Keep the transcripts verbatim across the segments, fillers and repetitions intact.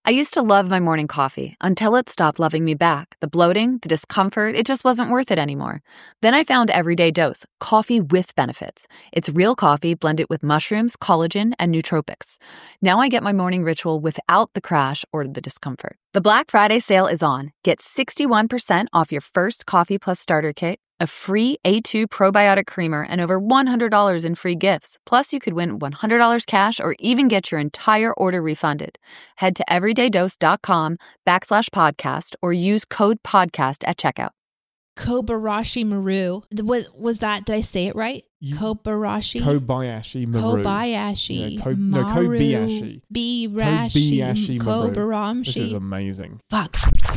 I used to love my morning coffee until it stopped loving me back. The bloating, the discomfort, it just wasn't worth it anymore. Then I found Everyday Dose, coffee with benefits. It's real coffee blended with mushrooms, collagen, and nootropics. Now I get my morning ritual without the crash or the discomfort. The Black Friday sale is on. Get sixty-one percent off your first Coffee Plus starter kit, a free A two probiotic creamer, and over one hundred dollars in free gifts. Plus, you could win one hundred dollars cash or even get your entire order refunded. Head to everydaydose.com backslash podcast or use code podcast at checkout. Kobayashi Maru. Was, was that, did I say it right? You, Kobayashi? Kobayashi Maru. Kobayashi. Yeah, Ko, no, Kobayashi. B-Rashi. Kobayashi Maru. Kobaramshi. This is amazing. Fuck.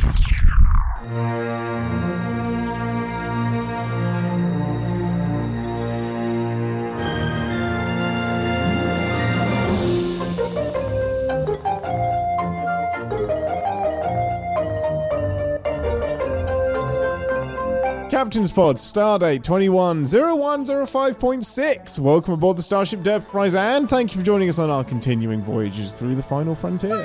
Captain's Pod, Stardate twenty-one oh one oh five point six. Welcome aboard the Starship Enterprise and thank you for joining us on our continuing voyages through the final frontier.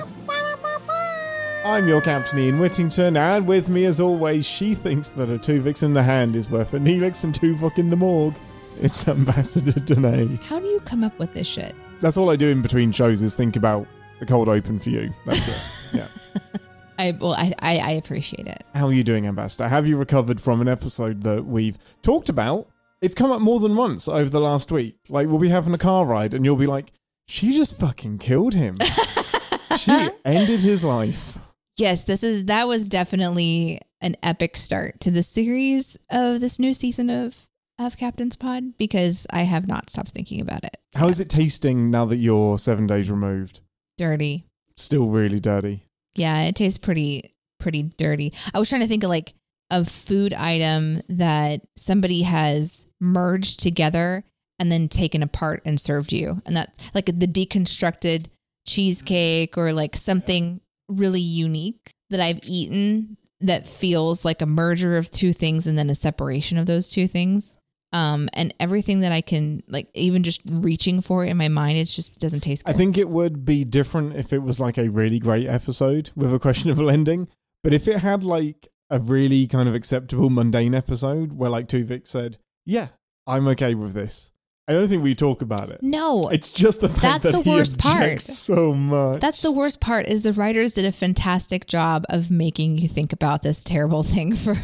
I'm your Captain Ian Whittington, and with me as always, she thinks that a Tuvix in the hand is worth a Neelix and Tuvok in the morgue. It's Ambassador Danae. How do you come up with this shit? That's all I do in between shows is think about the cold open for you. That's it. Yeah. I well, I, I I appreciate it. How are you doing, Ambassador? Have you recovered from an episode that we've talked about? It's come up more than once over the last week. Like, we'll be having a car ride and you'll be like, she just fucking killed him. She ended his life. Yes, this is that was definitely an epic start to the series of this new season of, of Captain's Pod, because I have not stopped thinking about it. How is it tasting now that you're seven days removed? Dirty. Still really dirty. Yeah, it tastes pretty, pretty dirty. I was trying to think of like a food item that somebody has merged together and then taken apart and served you. And that's like the deconstructed cheesecake or like something really unique that I've eaten that feels like a merger of two things and then a separation of those two things. Um, and everything that I can, like, even just reaching for it in my mind, it just doesn't taste good. I think it would be different if it was like a really great episode with a questionable ending. But if it had like a really kind of acceptable mundane episode where like Tuvix said, yeah, I'm okay with this, I don't think we talk about it. No. It's just the fact that's that the he worst part. objects so much. That's the worst part is the writers did a fantastic job of making you think about this terrible thing for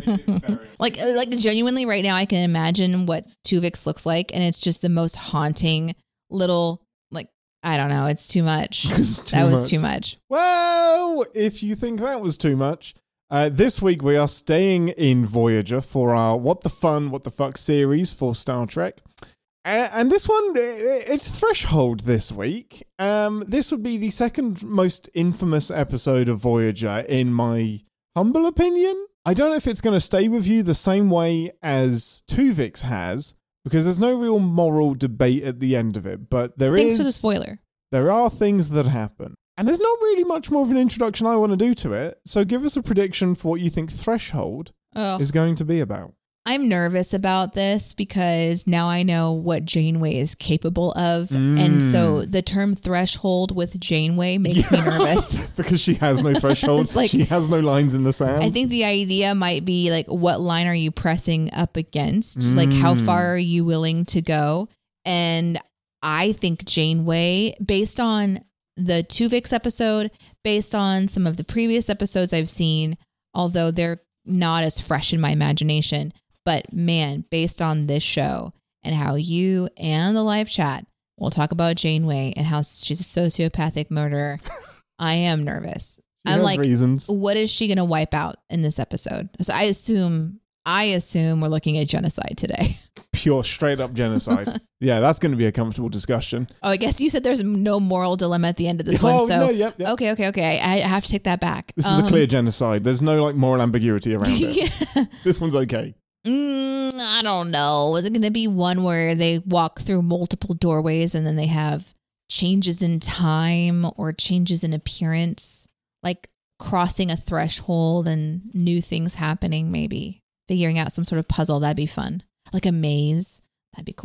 like like genuinely right now I can imagine what Tuvix looks like and it's just the most haunting little like I don't know, it's too much. It's too that was much. too much. Well, if you think that was too much, uh, this week we are staying in Voyager for our What the Fun, What the Fuck series for Star Trek. And this one, it's Threshold this week. Um, this would be the second most infamous episode of Voyager, in my humble opinion. I don't know if it's going to stay with you the same way as Tuvix has, because there's no real moral debate at the end of it. But there Thanks is. for the spoiler. There are things that happen. And there's not really much more of an introduction I want to do to it. So give us a prediction for what you think Threshold oh. is going to be about. I'm nervous about this because now I know what Janeway is capable of. Mm. And so the term threshold with Janeway makes yeah. me nervous. Because she has no threshold. like, she has no lines in the sand. I think the idea might be like, what line are you pressing up against? Mm. Like, how far are you willing to go? And I think Janeway, based on the Tuvix episode, based on some of the previous episodes I've seen, although they're not as fresh in my imagination, but man, based on this show and how you and the live chat will talk about Janeway and how she's a sociopathic murderer, I am nervous. She I'm has like, reasons. What is she going to wipe out in this episode? So I assume, I assume we're looking at genocide today. Pure, straight up genocide. Yeah, that's going to be a comfortable discussion. Oh, I guess you said there's no moral dilemma at the end of this oh, one. So no, yep, yep. okay, okay, okay. I have to take that back. This um, is a clear genocide. There's no like moral ambiguity around it. yeah. This one's okay. Mm, I don't know. Is it going to be one where they walk through multiple doorways and then they have changes in time or changes in appearance, like crossing a threshold and new things happening, maybe figuring out some sort of puzzle? That'd be fun. Like a maze. That'd be cool.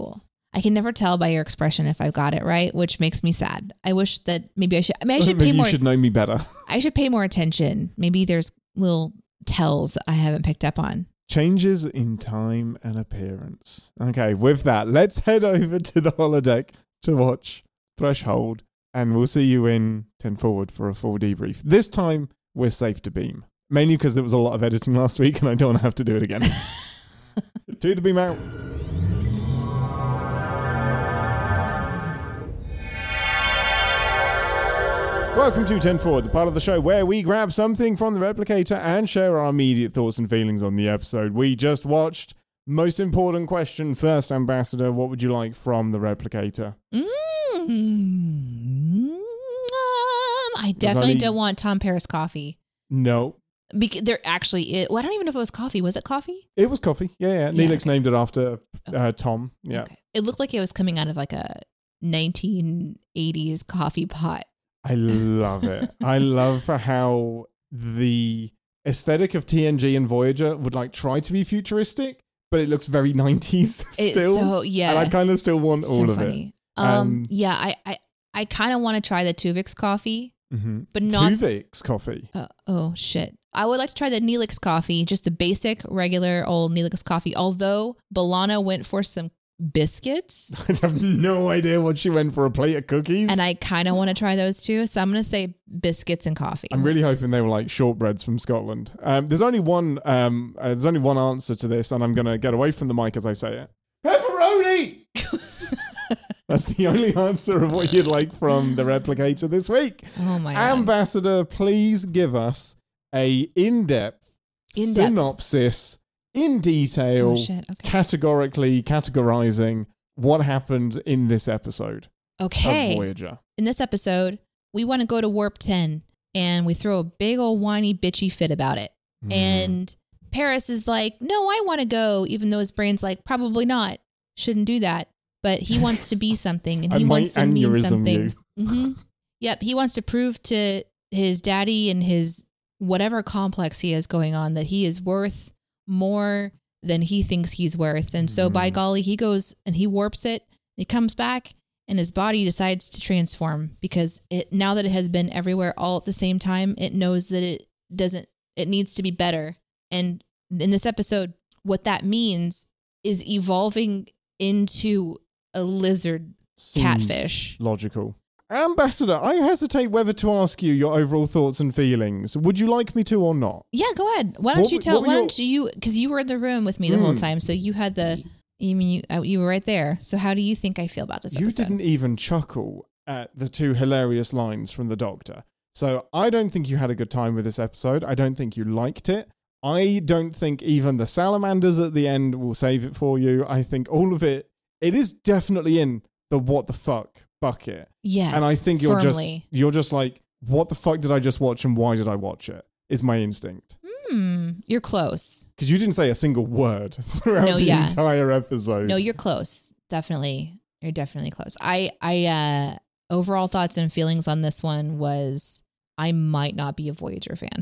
I can never tell by your expression if I've got it right, which makes me sad. I wish that maybe I should. I mean, I should maybe pay more. You should know me better. I should pay more attention. Maybe there's little tells that I haven't picked up on. Changes in time and appearance. Okay, with that, let's head over to the holodeck to watch Threshold, and we'll see you in ten forward for a full debrief. This time, we're safe to beam. Mainly because there was a lot of editing last week, and I don't want to have to do it again. To the beam out. Welcome to ten forward, the part of the show where we grab something from the Replicator and share our immediate thoughts and feelings on the episode we just watched. Most important question first, Ambassador, what would you like from the Replicator? Mm-hmm. Um, I definitely only... don't want Tom Paris coffee. No. Because there actually is, well, I don't even know if it was coffee. Was it coffee? It was coffee. Yeah, yeah. yeah Neelix okay. named it after uh, Tom. Yeah. Okay. It looked like it was coming out of like a nineteen eighties coffee pot. I love it. I love how the aesthetic of T N G and Voyager would like try to be futuristic, but it looks very nineties still. It's so, yeah. And I kind of still want it's all so of funny. it. Um, Um, yeah, I, I, I kind of want to try the Tuvix coffee, mm-hmm. but not Tuvix coffee. Uh, oh shit! I would like to try the Neelix coffee, just the basic, regular old Neelix coffee. Although B'Elanna went for some biscuits, I have no idea what she went for, a plate of cookies. and I kind of want to try those too. So I'm gonna say biscuits and coffee. I'm really hoping they were like shortbreads from Scotland. Um, there's only one. Um, uh, there's only one answer to this, and I'm gonna get away from the mic as I say it. Pepperoni. That's the only answer of what you'd like from the Replicator this week. Oh my God. Ambassador, please give us a in-depth, In-depth. synopsis in detail, Oh, shit. Okay. categorically categorizing what happened in this episode Okay. of Voyager. In this episode, we want to go to Warp ten, and we throw a big old whiny bitchy fit about it. Mm. And Paris is like, "No, I want to go," even though his brain's like, "Probably not. Shouldn't do that." But he wants to be something, and he I wants to might mean aneurysm something. you. Mm-hmm. Yep, he wants to prove to his daddy and his whatever complex he has going on that he is worth more than he thinks he's worth. And so, mm. by golly, he goes and he warps it. He comes back, and his body decides to transform because it now that it has been everywhere all at the same time, it knows that it doesn't. It needs to be better. And in this episode, what that means is evolving into a lizard Seems catfish. Logical. Ambassador, I hesitate whether to ask you your overall thoughts and feelings. Would you like me to or not? Yeah, go ahead. Why don't What you w- tell? what Why were don't you? Because you were in the room with me the Mm. whole time, so you had the. You mean you? uh, You were right there. So how do you think I feel about this You episode? didn't even chuckle at the two hilarious lines from the Doctor. So I don't think you had a good time with this episode. I don't think you liked it. I don't think even the salamanders at the end will save it for you. I think all of it, it is definitely in the what the fuck bucket. Yes, And I think you're firmly. just you're just like, what the fuck did I just watch and why did I watch it? Is my instinct. Hmm, you're close. Because you didn't say a single word throughout No, the yeah. entire episode. No, you're close. Definitely, you're definitely close. I, I, uh, overall thoughts and feelings on this one was I might not be a Voyager fan.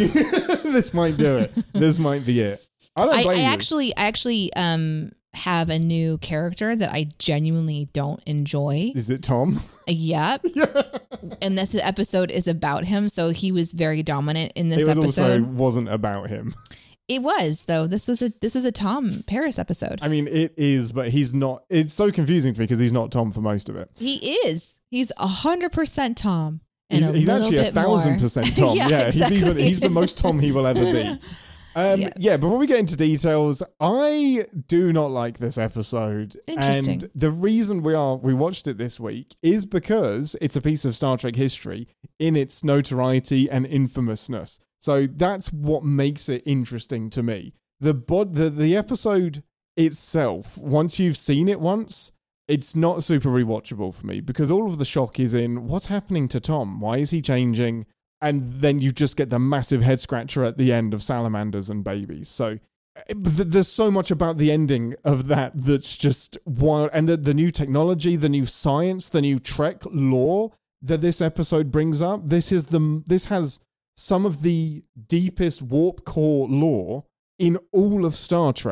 This might do it. This might be it. I don't I, blame I you. actually, I actually, um, have a new character that I genuinely don't enjoy. Is it Tom? Yep. And this episode is about him, so he was very dominant in this It was episode. also wasn't about him. It was though. This was a this was a Tom Paris episode. I mean, it is, but he's not. It's so confusing to me because he's not Tom for most of it. He is. He's a hundred percent Tom. And He's, a he's little actually a bit thousand more. percent Tom. Yeah, yeah, exactly. he's even he's the most Tom he will ever be. Um, Yeah. yeah. Before we get into details, I do not like this episode. Interesting. And the reason we are we watched it this week is because it's a piece of Star Trek history in its notoriety and infamousness. So that's what makes it interesting to me. The bod the, the episode itself, once you've seen it once, it's not super rewatchable for me because all of the shock is in what's happening to Tom? Why is he changing? And then you just get the massive head scratcher at the end of salamanders and babies. So th- there's so much about the ending of that that's just wild. And the, the new technology, the new science, the new Trek lore that this episode brings up. This is the this has some of the deepest warp core lore in all of Star Trek.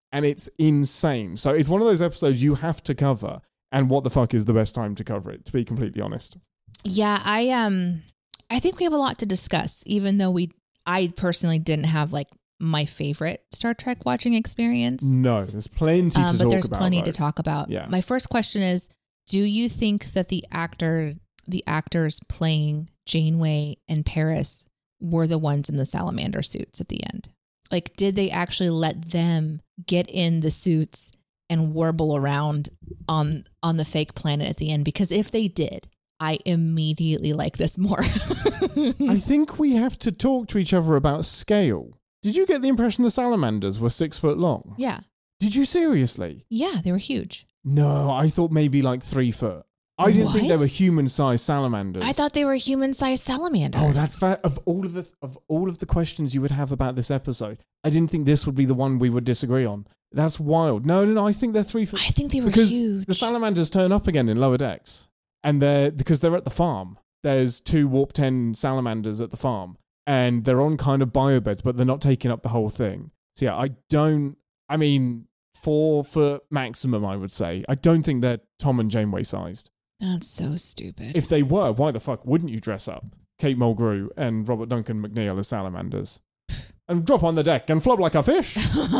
and it's insane. So it's one of those episodes you have to cover. And what the fuck is the best time to cover it, to be completely honest? Yeah, I um, I think we have a lot to discuss, even though we, I personally didn't have like my favorite Star Trek watching experience. No, there's plenty to um, talk about. But there's plenty though. to talk about. Yeah. My first question is, do you think that the actor, the actors playing Janeway and Paris were the ones in the salamander suits at the end? Like, did they actually let them get in the suits and warble around on on the fake planet at the end? Because if they did, I immediately like this more. I think we have to talk to each other about scale. Did you get the impression the salamanders were six foot long? Yeah. Did you seriously? Yeah, they were huge. No, I thought maybe like three foot. I didn't What? think they were human-sized salamanders. I thought they were human-sized salamanders. Oh, that's fair. Of all of the of all of the questions you would have about this episode, I didn't think this would be the one we would disagree on. That's wild. No, no, no. I think they're three foot. I think they were because huge. the salamanders turn up again in Lower Decks, and they're because they're at the farm. There's two Warp ten salamanders at the farm, and they're on kind of biobeds, but they're not taking up the whole thing. So yeah, I don't. I mean, four foot maximum, I would say. I don't think they're Tom and Janeway sized. That's so stupid. If they were, why the fuck wouldn't you dress up Kate Mulgrew and Robert Duncan McNeil as salamanders and drop on the deck and flop like a fish?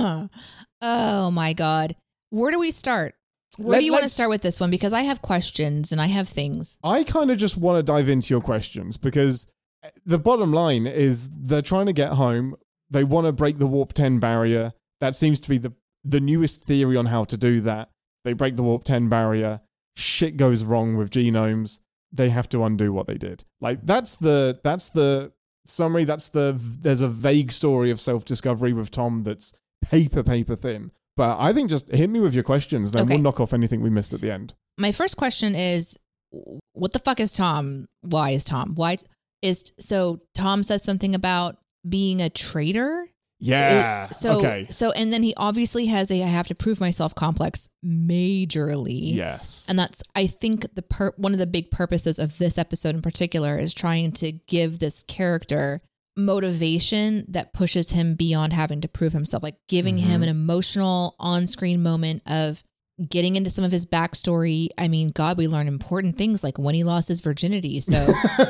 Oh my God. Where do we start? Where Let- do you want to let's- start with this one? Because I have questions and I have things. I kind of just want to dive into your questions because the bottom line is they're trying to get home. They want to break the Warp ten barrier. That seems to be the, the newest theory on how to do that. They break the Warp ten barrier. Shit goes wrong with genomes. They have to undo what they did. Like that's the that's the summary. That's the there's a vague story of self-discovery with Tom that's paper paper thin. But I think just hit me with your questions, then Okay. we'll knock off anything we missed at the end. My first question is, what the fuck is Tom? Why is Tom? Why is so Tom says something about being a traitor? Yeah. It- so, okay. So, and then he obviously has a I have to prove myself complex majorly. Yes. And that's, I think, the per- one of the big purposes of this episode in particular is trying to give this character motivation that pushes him beyond having to prove himself, like giving Mm-hmm. him an emotional on-screen moment of getting into some of his backstory. I mean, God, we learn important things like when he lost his virginity. So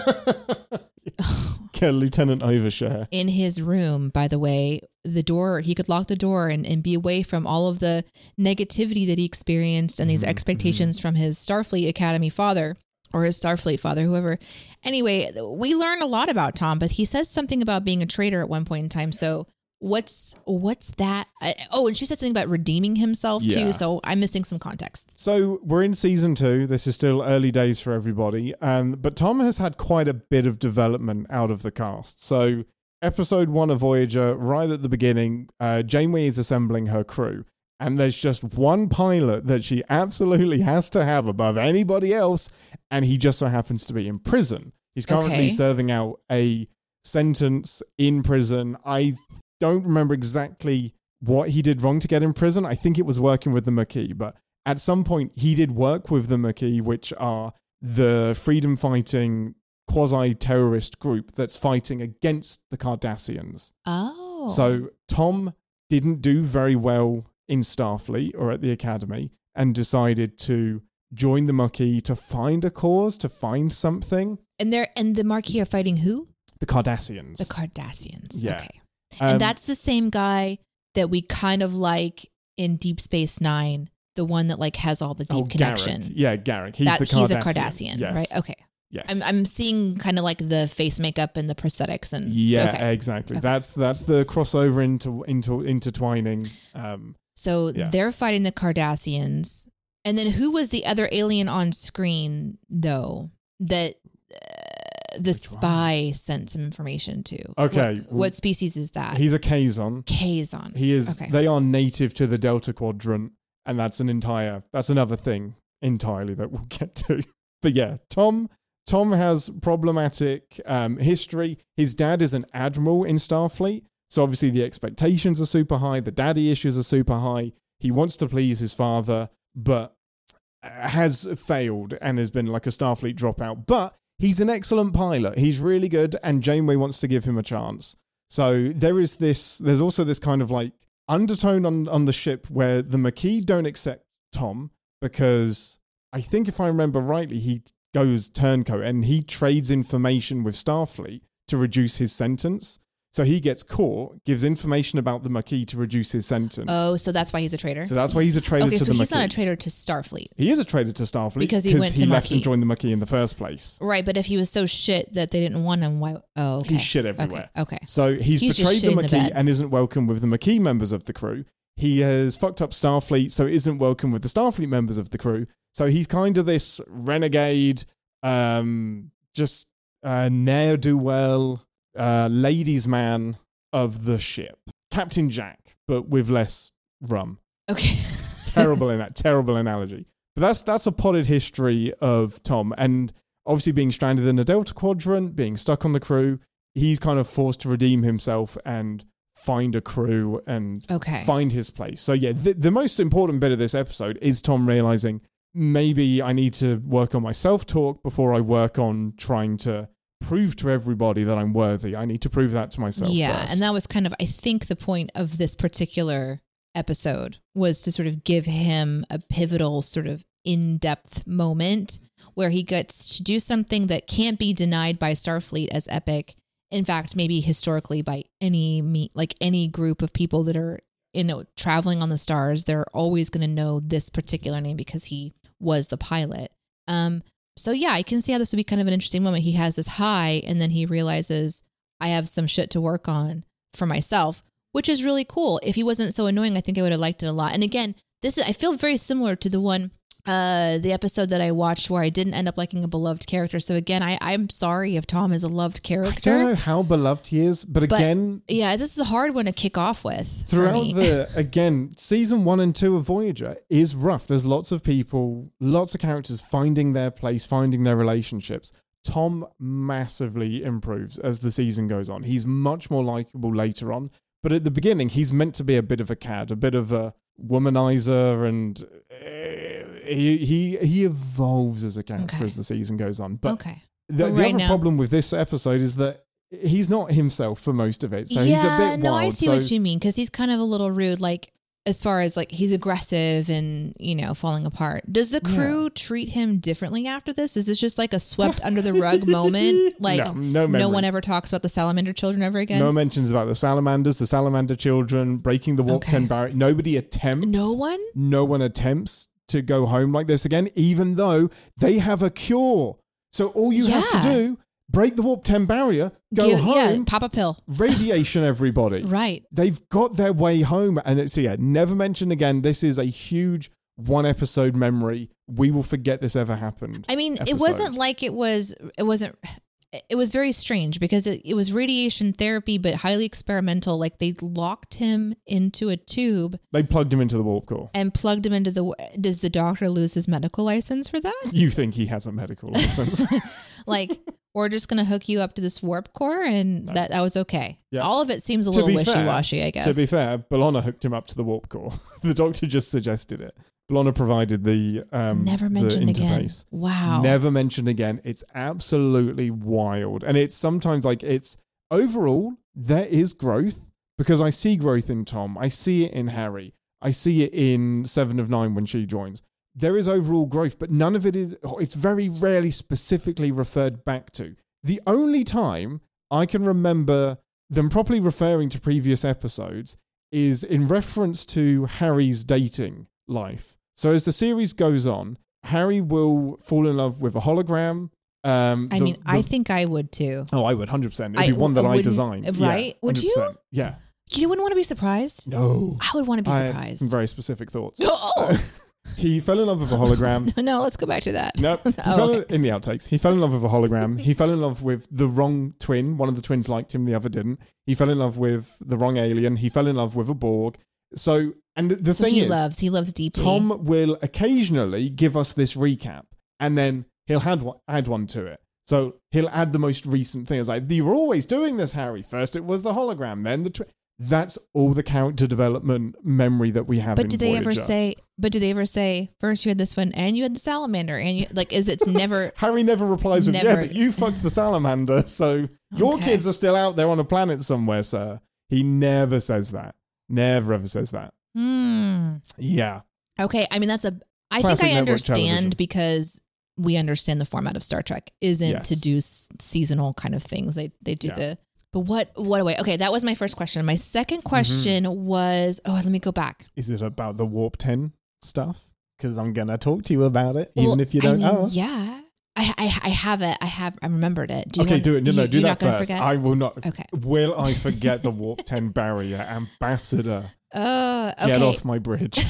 Get Lieutenant Overshare. in his room, by the way, the door, he could lock the door and, and be away from all of the negativity that he experienced and these Mhm, expectations from his Starfleet Academy father or his Starfleet father, whoever. Anyway, we learn a lot about Tom, but he says something about being a traitor at one point in time. So what's what's that? I, oh, and she said something about redeeming himself Yeah. too. So I'm missing some context. So we're in season two. This is still early days for everybody. Um, but Tom has had quite a bit of development out of the cast. So episode one of Voyager, right at the beginning, uh, Janeway is assembling her crew. And there's just one pilot that she absolutely has to have above anybody else. And he just so happens to be in prison. He's currently Okay. serving out a sentence in prison. I don't remember exactly what he did wrong to get in prison. I think it was working with the Maquis, but at some point he did work with the Maquis, which are the freedom fighting quasi-terrorist group that's fighting against the Cardassians. Oh. So Tom didn't do very well in Starfleet or at the Academy and decided to join the Maquis to find a cause, to find something. and they're and the Marquis are fighting who? The Cardassians. The Cardassians. Yeah. Okay. Um, And that's the same guy that we kind of like in Deep Space Nine, the one that like has all the deep oh, connection. Garrick. Yeah, Garrick. He's That the Cardassian. he's a Cardassian, Yes. right? Okay. Yes. I'm I'm seeing kind of like the face makeup and the prosthetics and Yeah, okay. exactly. Okay. That's that's the crossover into into intertwining. Um, So Yeah. they're fighting the Cardassians. And then who was the other alien on screen though that uh, the Which spy sent some information to? Okay, What, well, what species is that? he's a Kazon. Kazon. He is. Okay. They are native to the Delta Quadrant, and that's an entire. That's another thing entirely that we'll get to. But yeah, Tom. Tom has problematic um, history. His dad is an admiral in Starfleet, so obviously the expectations are super high. The daddy issues are super high. He wants to please his father, but has failed and has been like a Starfleet dropout. But he's an excellent pilot. He's really good, and Janeway wants to give him a chance. So there is this. There's also this kind of like undertone on, on the ship where the Maquis don't accept Tom because I think if I remember rightly, he goes turncoat and he trades information with Starfleet to reduce his sentence. So he gets caught, gives information about the Maquis to reduce his sentence. Oh, so that's why he's a traitor? So that's why he's a traitor okay, to so the Maquis. he's not a traitor to Starfleet. He is a traitor to Starfleet because he went to he left Maquis. and joined the Maquis in the first place. Right, but if he was so shit that they didn't want him, why? Oh, okay. He's shit everywhere. Okay. okay. So he's, He's betrayed just the shit in the Maquis bed. and isn't welcome with the Maquis members of the crew. He has fucked up Starfleet, so isn't welcome with the Starfleet members of the crew. So he's kind of this renegade, um, just uh, ne'er-do-well, uh, ladies' man of the ship. Captain Jack, but with less rum. Okay. terrible in that terrible analogy. But that's that's a potted history of Tom, and obviously being stranded in the Delta Quadrant, being stuck on the crew, he's kind of forced to redeem himself and find a crew and okay. find his place. So yeah, the, the most important bit of this episode is Tom realizing maybe I need to work on my self-talk before I work on trying to prove to everybody that I'm worthy. I need to prove that to myself Yeah, first. and that was kind of, I think, the point of this particular episode was to sort of give him a pivotal sort of in-depth moment where he gets to do something that can't be denied by Starfleet as epic. In fact, maybe historically by any me like any group of people that are you know traveling on the stars, they're always going to know this particular name because he was the pilot. Um, so yeah, I can see how this would be kind of an interesting moment. He has this high, and then he realizes I have some shit to work on for myself, which is really cool. If he wasn't so annoying, I think I would have liked it a lot. And again, this is I feel very similar to the one. Uh, the episode that I watched where I didn't end up liking a beloved character. So again, I, I'm sorry if Tom is a loved character. I don't know how beloved he is, but, but again... Yeah, this is a hard one to kick off with. Throughout the, again, season one and two of Voyager is rough. There's lots of people, lots of characters finding their place, finding their relationships. Tom massively improves as the season goes on. He's much more likable later on. But at the beginning, he's meant to be a bit of a cad, a bit of a womanizer, and he he he evolves as a character okay. as the season goes on. But okay. the, but the right other now, problem with this episode is that he's not himself for most of it. So yeah, he's a bit no, wild. I see so, what you mean, because he's kind of a little rude, like as far as like he's aggressive and, you know, falling apart. Does the crew yeah. treat him differently after this? Is this just like a swept under the rug moment? Like no, no, no one ever talks about the salamander children ever again? No mentions about the salamanders, the salamander children, breaking the warp ten Okay. barrier. Nobody attempts. No one? No one attempts to go home like this again, even though they have a cure. So all you have to Yeah. do, break the warp ten barrier, go Give- home, Yeah, pop a pill. radiation everybody. Right. They've got their way home. And it's, yeah, never mentioned again. This is a huge one episode memory. We will forget this ever happened. I mean, episode. it wasn't like it was, it wasn't, it was very strange because it, it was radiation therapy, but highly experimental. Like they locked him into a tube They plugged him into the warp core. and plugged him into the, does the doctor lose his medical license for that? You think he has a medical license. Like, we're just going to hook you up to this warp core and No. that, that was okay. Yeah. All of it seems a To little be fair- wishy-washy, I guess. To be fair, B'Elanna hooked him up to the warp core. The doctor just suggested it. B'Elanna provided the um, Never the mentioned again. interface. Wow. Never mentioned again. It's absolutely wild. And it's sometimes like it's overall, there is growth because I see growth in Tom. I see it in Harry. I see it in Seven of Nine when she joins. There is overall growth, but none of it is, it's very rarely specifically referred back to. The only time I can remember them properly referring to previous episodes is in reference to Harry's dating life. So as the series goes on, Harry will fall in love with a hologram. Um, I the- mean, the- I think I would too. Oh, I would, one hundred percent. It'd I be one that I wouldn't- designed. right? Yeah, Would you? one hundred percent. Yeah. You wouldn't want to be surprised? No. I would want to be I had surprised. some very specific thoughts. Oh! He fell in love with a hologram. No, let's go back to that. Nope. He Oh, fell okay. in, in the outtakes. He fell in love with a hologram. He fell in love with the wrong twin. One of the twins liked him, the other didn't. He fell in love with the wrong alien. He fell in love with a Borg. So, and the, the So thing he is, loves, he loves deeply. Tom will occasionally give us this recap, and then he'll add one, add one to it. So he'll add the most recent thing. It's like, you were always doing this, Harry. First it was the hologram, then the twin. That's all the character development memory that we have. But in do they Voyager. ever say? But do they ever say first you had this one and you had the salamander and you like? Is it's never? Harry never replies with, Never. yeah, but you fucked the salamander, so your Okay. kids are still out there on a planet somewhere, sir. He never says that. Never ever says that. Hmm. Yeah. Okay. I mean, that's a, I Classic think I network understand television. because we understand the format of Star Trek isn't Yes. to do s- seasonal kind of things. They, they do Yeah. the, but what, what a way. Okay. That was my first question. My second question Mm-hmm. was, oh, let me go back. Is it about the Warp ten stuff? Because I'm going to talk to you about it, Well, even if you don't I mean, ask. Yeah. I, I, I have it. I have, I remembered it. Do you Okay, want, do it. No, no, you, do you're that not gonna first. Forget? I will not. Okay. Will I forget the Warp ten barrier ambassador? Uh, okay. Get off my bridge.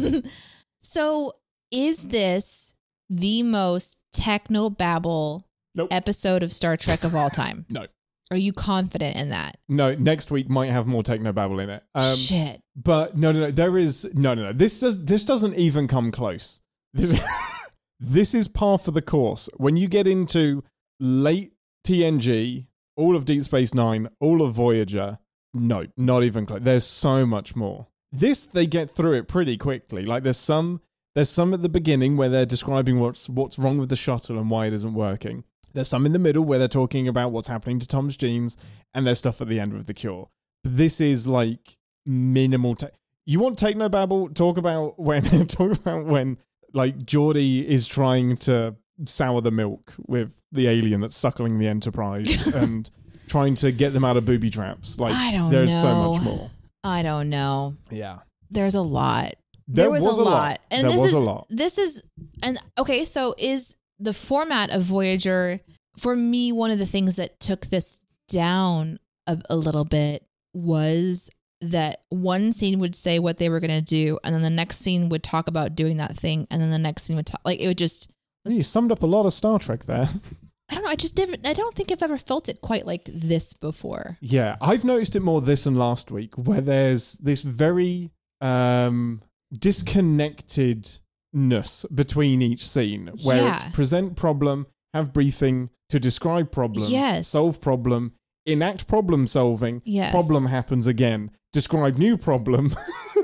So is this the most technobabble Nope. episode of Star Trek of all time? No. Are you confident in that? No, next week might have more technobabble in it. Um, Shit. But no, no, no. There is no, no, no. This does. This doesn't even come close. This, this is par for the course. When you get into late T N G, all of Deep Space Nine, all of Voyager, no, not even close. There's so much more. This they get through it pretty quickly. Like there's some, there's some at the beginning where they're describing what's what's wrong with the shuttle and why it isn't working. There's some in the middle where they're talking about what's happening to Tom's genes, and there's stuff at the end with the cure. But this is like minimal. Te- you want technobabble? Talk about when talk about when like Geordi is trying to sour the milk with the alien that's suckling the Enterprise and trying to get them out of booby traps. Like I don't there's know. so much more. I don't know. Yeah, There's a lot. there, was, was, a lot. And there this was is, a lot. This is, and okay, so is the format of Voyager, for me, one of the things that took this down a, a little bit was that one scene would say what they were going to do, and then the next scene would talk about doing that thing, and then the next scene would talk, like, it would just, You summed up a lot of Star Trek there. I don't know, I just didn't, I don't think I've ever felt it quite like this before. Yeah, I've noticed it more this and last week, where there's this very um, disconnectedness between each scene, where Yeah. it's present problem, have briefing to describe problem, Yes. solve problem, enact problem solving, Yes. problem happens again, describe new problem,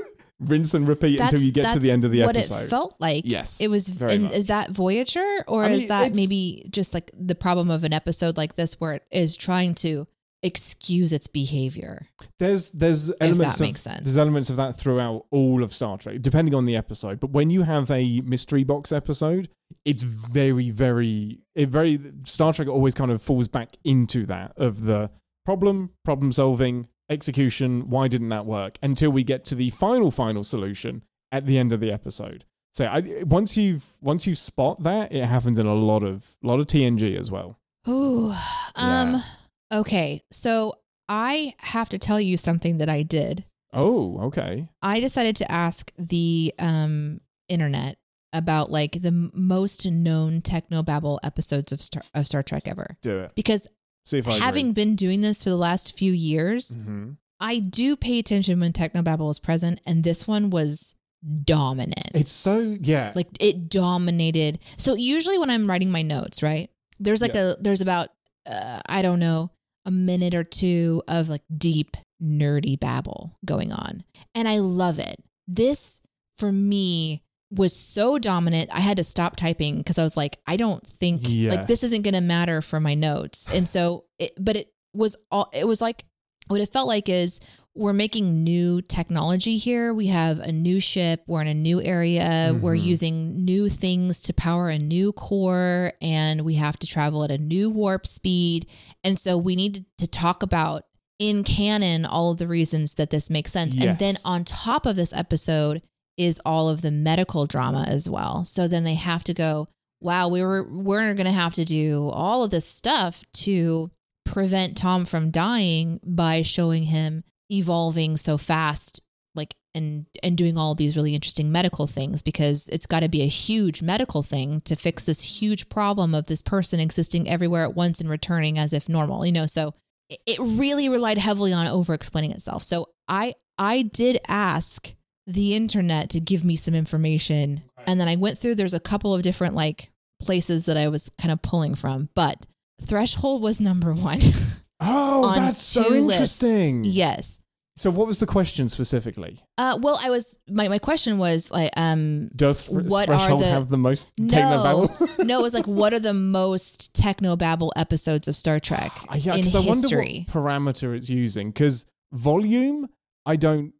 rinse and repeat That's, until you get to that's the end of the what episode. it felt like. Yes, It was, very and much. is that Voyager, or I is mean, that it's- maybe just like the problem of an episode like this where it is trying to excuse its behavior? There's there's elements that of makes sense. there's elements of that throughout all of Star Trek, depending on the episode. But when you have a mystery box episode, it's very very it very Star Trek always kind of falls back into that of the problem, problem solving, execution. Why didn't that work? Until we get to the final final solution at the end of the episode. So I, once you've once you spot that, it happens in a lot of lot of T N G as well. Ooh, um, Yeah. okay. So I have to tell you something that I did. Oh, okay. I decided to ask the um internet about like the m- most known technobabble episodes of Star of Star Trek ever, Do it. because See if I having been doing this for the last few years, hmm I do pay attention when technobabble is present, and this one was dominant. It's so yeah. Like it dominated. So usually when I'm writing my notes, right, there's like Yeah. a there's about uh, I don't know, a minute or two of like deep nerdy babble going on, and I love it. This for me was so dominant, I had to stop typing because I was like, I don't think like this Yes. isn't going to matter for my notes. And so, it, but it was all, it was like, what it felt like is we're making new technology here. We have a new ship. We're in a new area. We're Mhm. using new things to power a new core, and we have to travel at a new warp speed. And so we need to talk about in canon all of the reasons that this makes sense. And then Yes. on top of this episode is all of the medical drama as well. So then they have to go, wow, we were we're going to have to do all of this stuff to prevent Tom from dying by showing him evolving so fast, like and and doing all these really interesting medical things, because it's got to be a huge medical thing to fix this huge problem of this person existing everywhere at once and returning as if normal, you know. So it, it really relied heavily on over explaining itself. So I I did ask the internet to give me some information, and then I went through, there's a couple of different like places that I was kind of pulling from, but Threshold was number one. Oh, on that's so two lists. interesting. Yes. So what was the question specifically? Uh, well, I was, my, my question was like, um, Does Th- What are Threshold the- have the most no, technobabble? no, it was like, what are the most technobabble episodes of Star Trek Uh, yeah, in because I wonder history? what parameter it's using. Because volume, I don't,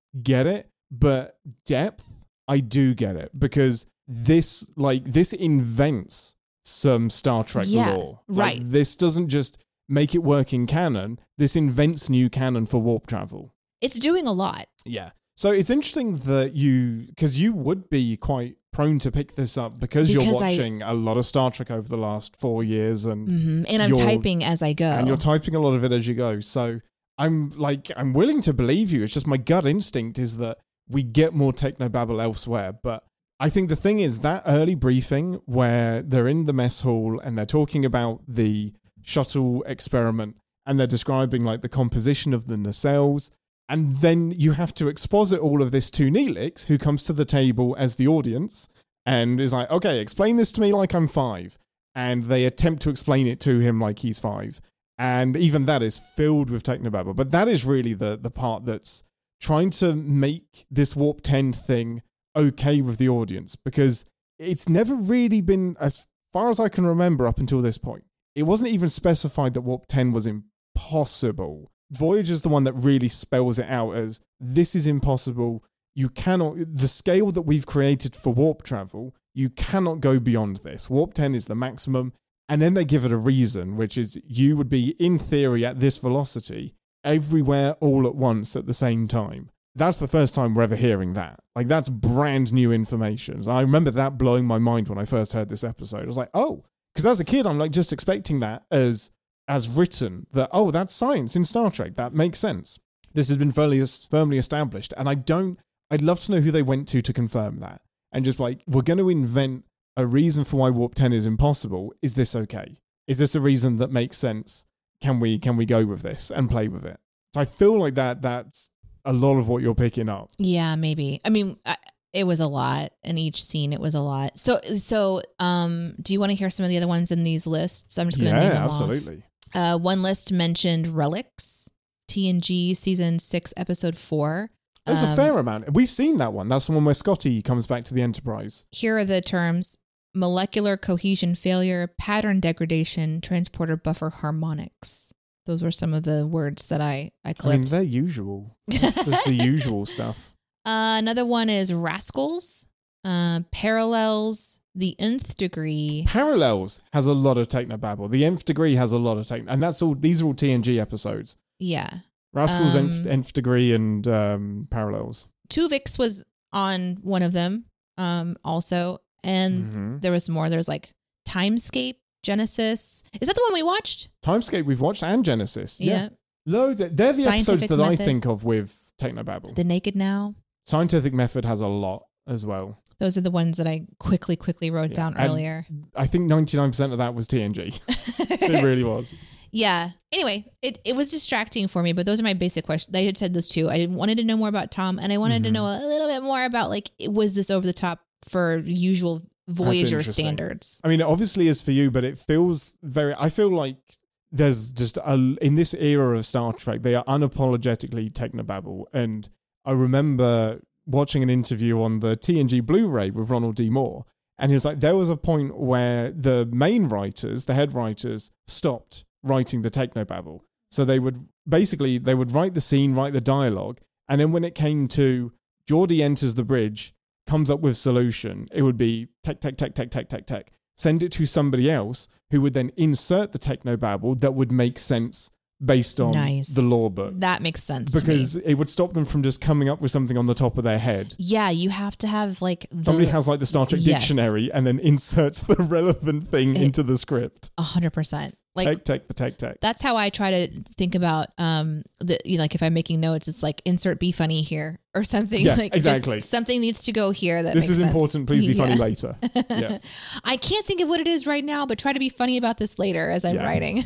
get it, but depth, I do get it, because this like this invents some Star Trek yeah, lore. Like, right. This doesn't just make it work in canon. This invents new canon for warp travel. It's doing a lot. Yeah. So it's interesting that you, because you would be quite prone to pick this up because, because you're watching I, a lot of Star Trek over the last four years, and mm-hmm. and I'm typing as I go, and you're typing a lot of it as you go. So I'm like, I'm willing to believe you. It's just my gut instinct is that we get more technobabble elsewhere. But I think the thing is that early briefing where they're in the mess hall and they're talking about the shuttle experiment and they're describing like the composition of the nacelles. And then you have to exposit all of this to Neelix, who comes to the table as the audience and is like, okay, explain this to me like I'm five. And they attempt to explain it to him like he's five. And even that is filled with technobabble. But that is really the, the part that's trying to make this Warp ten thing okay with the audience, because it's never really been, as far as I can remember up until this point, it wasn't even specified that Warp ten was impossible. Voyager's the one that really spells it out as, this is impossible. You cannot, the scale that we've created for warp travel, you cannot go beyond this. Warp ten is the maximum. And then they give it a reason, which is you would be, in theory, at this velocity, everywhere all at once at the same time. That's the first time we're ever hearing that. Like, that's brand new information. So I remember that blowing my mind when I first heard this episode. I was like, oh, because as a kid, I'm like just expecting that as as written, that, oh, that's science in Star Trek. That makes sense. This has been firmly, firmly established. And I don't, I'd love to know who they went to to confirm that. And just like, we're going to invent a reason for why Warp ten is impossible. Is this okay? Is this a reason that makes sense? Can we, can we go with this and play with it? So I feel like that that's a lot of what you're picking up. Yeah, maybe. I mean, I, it was a lot. In each scene, it was a lot. So, so, um, do you want to hear some of the other ones in these lists? I'm just going to yeah, name them absolutely. off. Uh, one list mentioned Relics, T N G season six, episode four. There's um, a fair amount. We've seen that one. That's the one where Scotty comes back to the Enterprise. Here are the terms: molecular cohesion failure, pattern degradation, transporter buffer harmonics. Those were some of the words that I, I clipped. I mean, they're usual. Just the usual stuff. Uh, another one is Rascals, uh, Parallels, the nth degree. Parallels has a lot of technobabble. The nth degree has a lot of techno, and that's all. These are all T N G episodes. Yeah. Rascals, um, nth, nth degree, and um, Parallels. Tuvix was on one of them, um, also, and Mm-hmm. there was more. There was like Timescape, Genesis. Is that the one we watched? Timescape we've watched, and Genesis. Yeah, Yeah. loads. They're the Scientific episodes that I Method. think of with technobabble. The Naked Now. Scientific Method has a lot as well. Those are the ones that I quickly, quickly wrote Yeah, down and earlier. I think ninety-nine percent of that was T N G. It really was. Yeah. Anyway, it, it was distracting for me, but those are my basic questions. I had said those two. I wanted to know more about Tom, and I wanted Mm-hmm. to know a little bit more about, like, was this over the top for usual Voyager interesting. standards? I mean, it obviously is for you, but it feels very, I feel like there's just a, in this era of Star Trek, they are unapologetically technobabble. And I remember watching an interview on the T N G Blu-ray with Ronald D. Moore. And he was like, there was a point where the main writers, the head writers, stopped writing the technobabble. So they would basically, they would write the scene, write the dialogue. And then when it came to Geordi enters the bridge, comes up with solution, it would be tech, tech, tech, tech, tech, tech, tech. Send it to somebody else who would then insert the technobabble that would make sense based on Nice. the lore book. That makes sense Because to me. it would stop them from just coming up with something on the top of their head. Yeah, you have to have like the Somebody has like the Star Trek Yes. dictionary and then inserts the relevant thing It- into the script. a hundred percent. Like Tech, tech, the tech, tech. that's how I try to think about um the you know, like if I'm making notes, it's like insert be funny here or something. Yeah, like just exactly. something needs to go here. That This makes is sense. important. Please be funny Yeah. later. Yeah. I can't think of what it is right now, but try to be funny about this later as I'm Yeah. writing.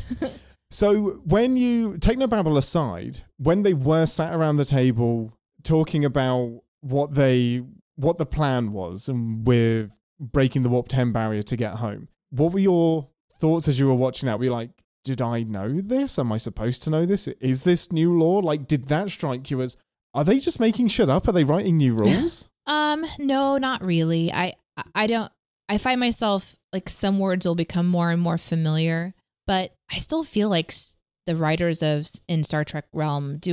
So when you, technobabble aside, when they were sat around the table talking about what they, what the plan was and with breaking the warp ten barrier to get home, what were your thoughts as you were watching that? Were you like, did I know this? Am I supposed to know this? Is this new law? Like, did that strike you as, are they just making shit up? Are they writing new rules? Um, no, not really. I I don't I find myself like some words will become more and more familiar, but I still feel like s- the writers of s- in Star Trek realm do a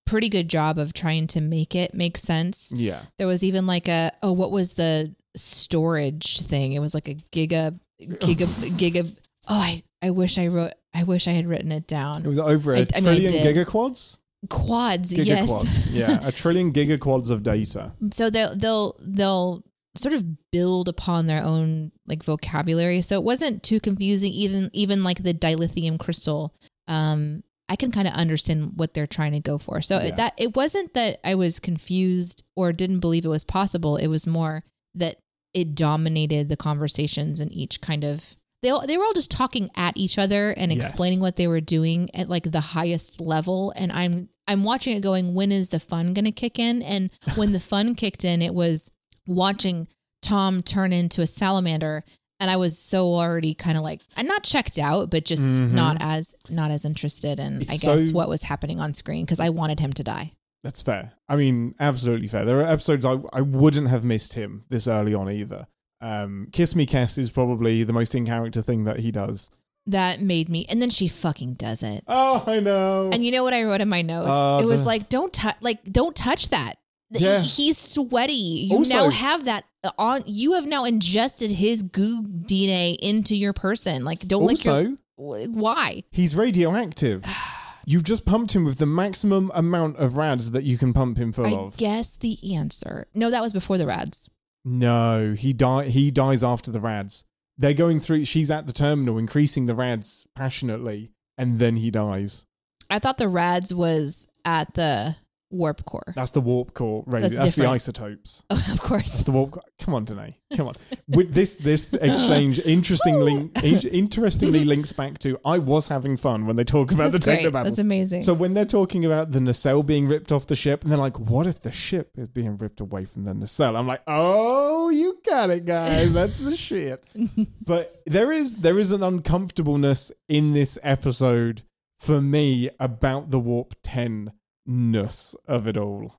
pretty good job of trying to make it make sense. Yeah. There was even like a, oh, what was the storage thing? It was like a giga, giga, giga. Oh, I, I wish I wrote, I wish I had written it down. It was over a I- I mean, I trillion did. gigaquads? Quads, yes. Gigaquads, yeah. A trillion gigaquads of data. So they'll, they'll, they'll sort of build upon their own like vocabulary. So it wasn't too confusing. Even, even like the dilithium crystal, um, I can kind of understand what they're trying to go for. So Yeah. that it wasn't that I was confused or didn't believe it was possible. It was more that it dominated the conversations in each kind of, they all, they were all just talking at each other and Yes. explaining what they were doing at like the highest level. And I'm, I'm watching it going, when is the fun going to kick in? And when the fun kicked in, it was watching Tom turn into a salamander. And I was so already kind of like, I'm not checked out, but just Mhm. not as, not as interested in, It's I guess, so- what was happening on screen. Cause I wanted him to die. That's fair. I mean, absolutely fair. There are episodes I, I wouldn't have missed him this early on either. Um, Kiss Me Kess is probably the most in-character thing that he does. That made me, and then she fucking does it. Oh, I know. And you know what I wrote in my notes? Uh, it was the- like, don't touch, like, don't touch that. Yeah. He's sweaty. You Also- now have that on. You have now ingested his goo D N A into your person. Like, don't lick also, your. Why? he's radioactive. You've just pumped him with the maximum amount of rads that you can pump him full I of. guess the answer. No, that was before the rads. No, he die. He dies after the rads. They're going through. She's at the terminal, increasing the rads passionately, and then he dies. I thought the rads was at the warp core. That's the warp core. Radio. That's That's, the different. isotopes. Oh, of That's course. the warp. Come on, Danae. Come on. With this, this exchange interesting link, in- interestingly links back to I was having fun when they talk about That's the great. technobabble. That's amazing. So when they're talking about the nacelle being ripped off the ship, and they're like, "What if the ship is being ripped away from the nacelle?" I'm like, "Oh, you got it, guys. That's the shit." But there is there is an uncomfortableness in this episode for me about the warp ten ness of it all.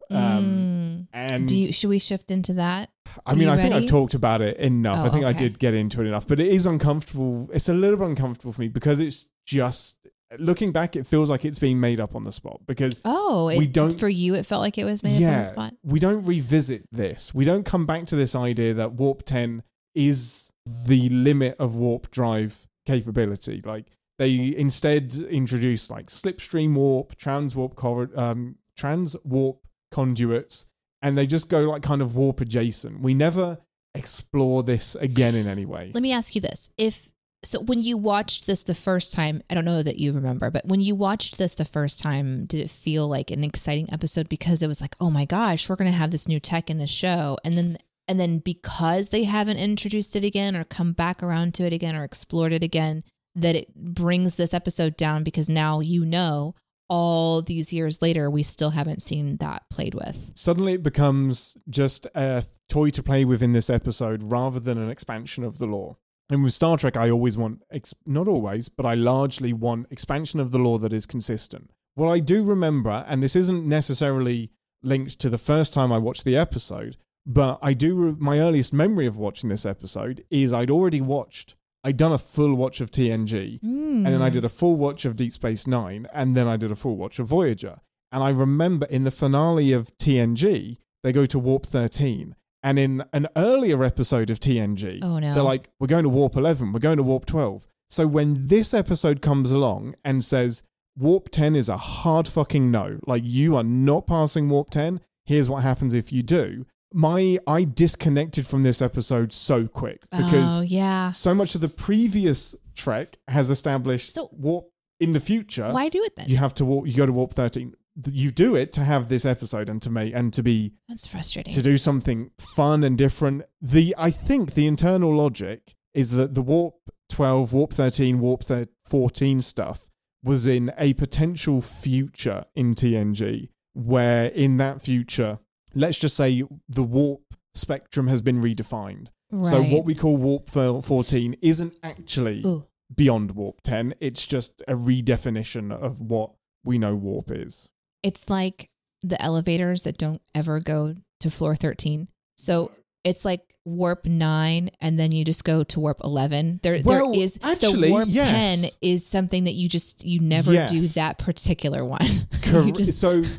Um, and Do you, should we shift into that? I mean, you I think ready? I've talked about it enough. Oh, I think I okay. did get into it enough, but it is uncomfortable. It's a little bit uncomfortable for me because it's just looking back, it feels like it's being made up on the spot because Oh, we it, don't- for you, it felt like it was made up on yeah, the spot. we don't revisit this. We don't come back to this idea that warp ten is the limit of warp drive capability. Like they instead introduce like slipstream warp, trans warp, cor- um, trans warp conduits, and they just go like kind of warp adjacent. We never explore this again in any way. Let me ask you this. If so when you watched this the first time, I don't know that you remember, but when you watched this the first time, did it feel like an exciting episode because it was like, oh my gosh, we're going to have this new tech in the show. And then, and then because they haven't introduced it again or come back around to it again or explored it again, that it brings this episode down because now, you know, all these years later, we still haven't seen that played with. Suddenly it becomes just a toy to play with in this episode rather than an expansion of the lore. And with Star Trek, I always want, ex- not always, but I largely want expansion of the lore that is consistent. What I do remember, and this isn't necessarily linked to the first time I watched the episode, but I do, re- my earliest memory of watching this episode is I'd already watched, I'd done a full watch of T N G, Mm. and then I did a full watch of Deep Space Nine, and then I did a full watch of Voyager. And I remember in the finale of T N G, they go to Warp thirteen. And in an earlier episode of T N G, Oh, no. they're like, we're going to Warp eleven, we're going to Warp twelve. So when this episode comes along and says, Warp ten is a hard fucking no, like you are not passing Warp ten, here's what happens if you do. My, I disconnected from this episode so quick because oh, yeah. so much of the previous Trek has established So- warp in the future. Why do it then? You have to walk, you go to Warp thirteen. You do it to have this episode and to make and to be That's frustrating. to do something fun and different. The I think the internal logic is that the Warp twelve, Warp thirteen, Warp fourteen stuff was in a potential future in T N G where in that future, let's just say the warp spectrum has been redefined. Right. So what we call Warp fourteen isn't actually Ooh. beyond Warp ten. It's just a redefinition of what we know warp is. It's like the elevators that don't ever go to floor thirteen. So it's like warp nine and then you just go to warp eleven. There Well, there is actually, so warp yes. ten is something that you just you never Yes. do that particular one. Correct. You just- So,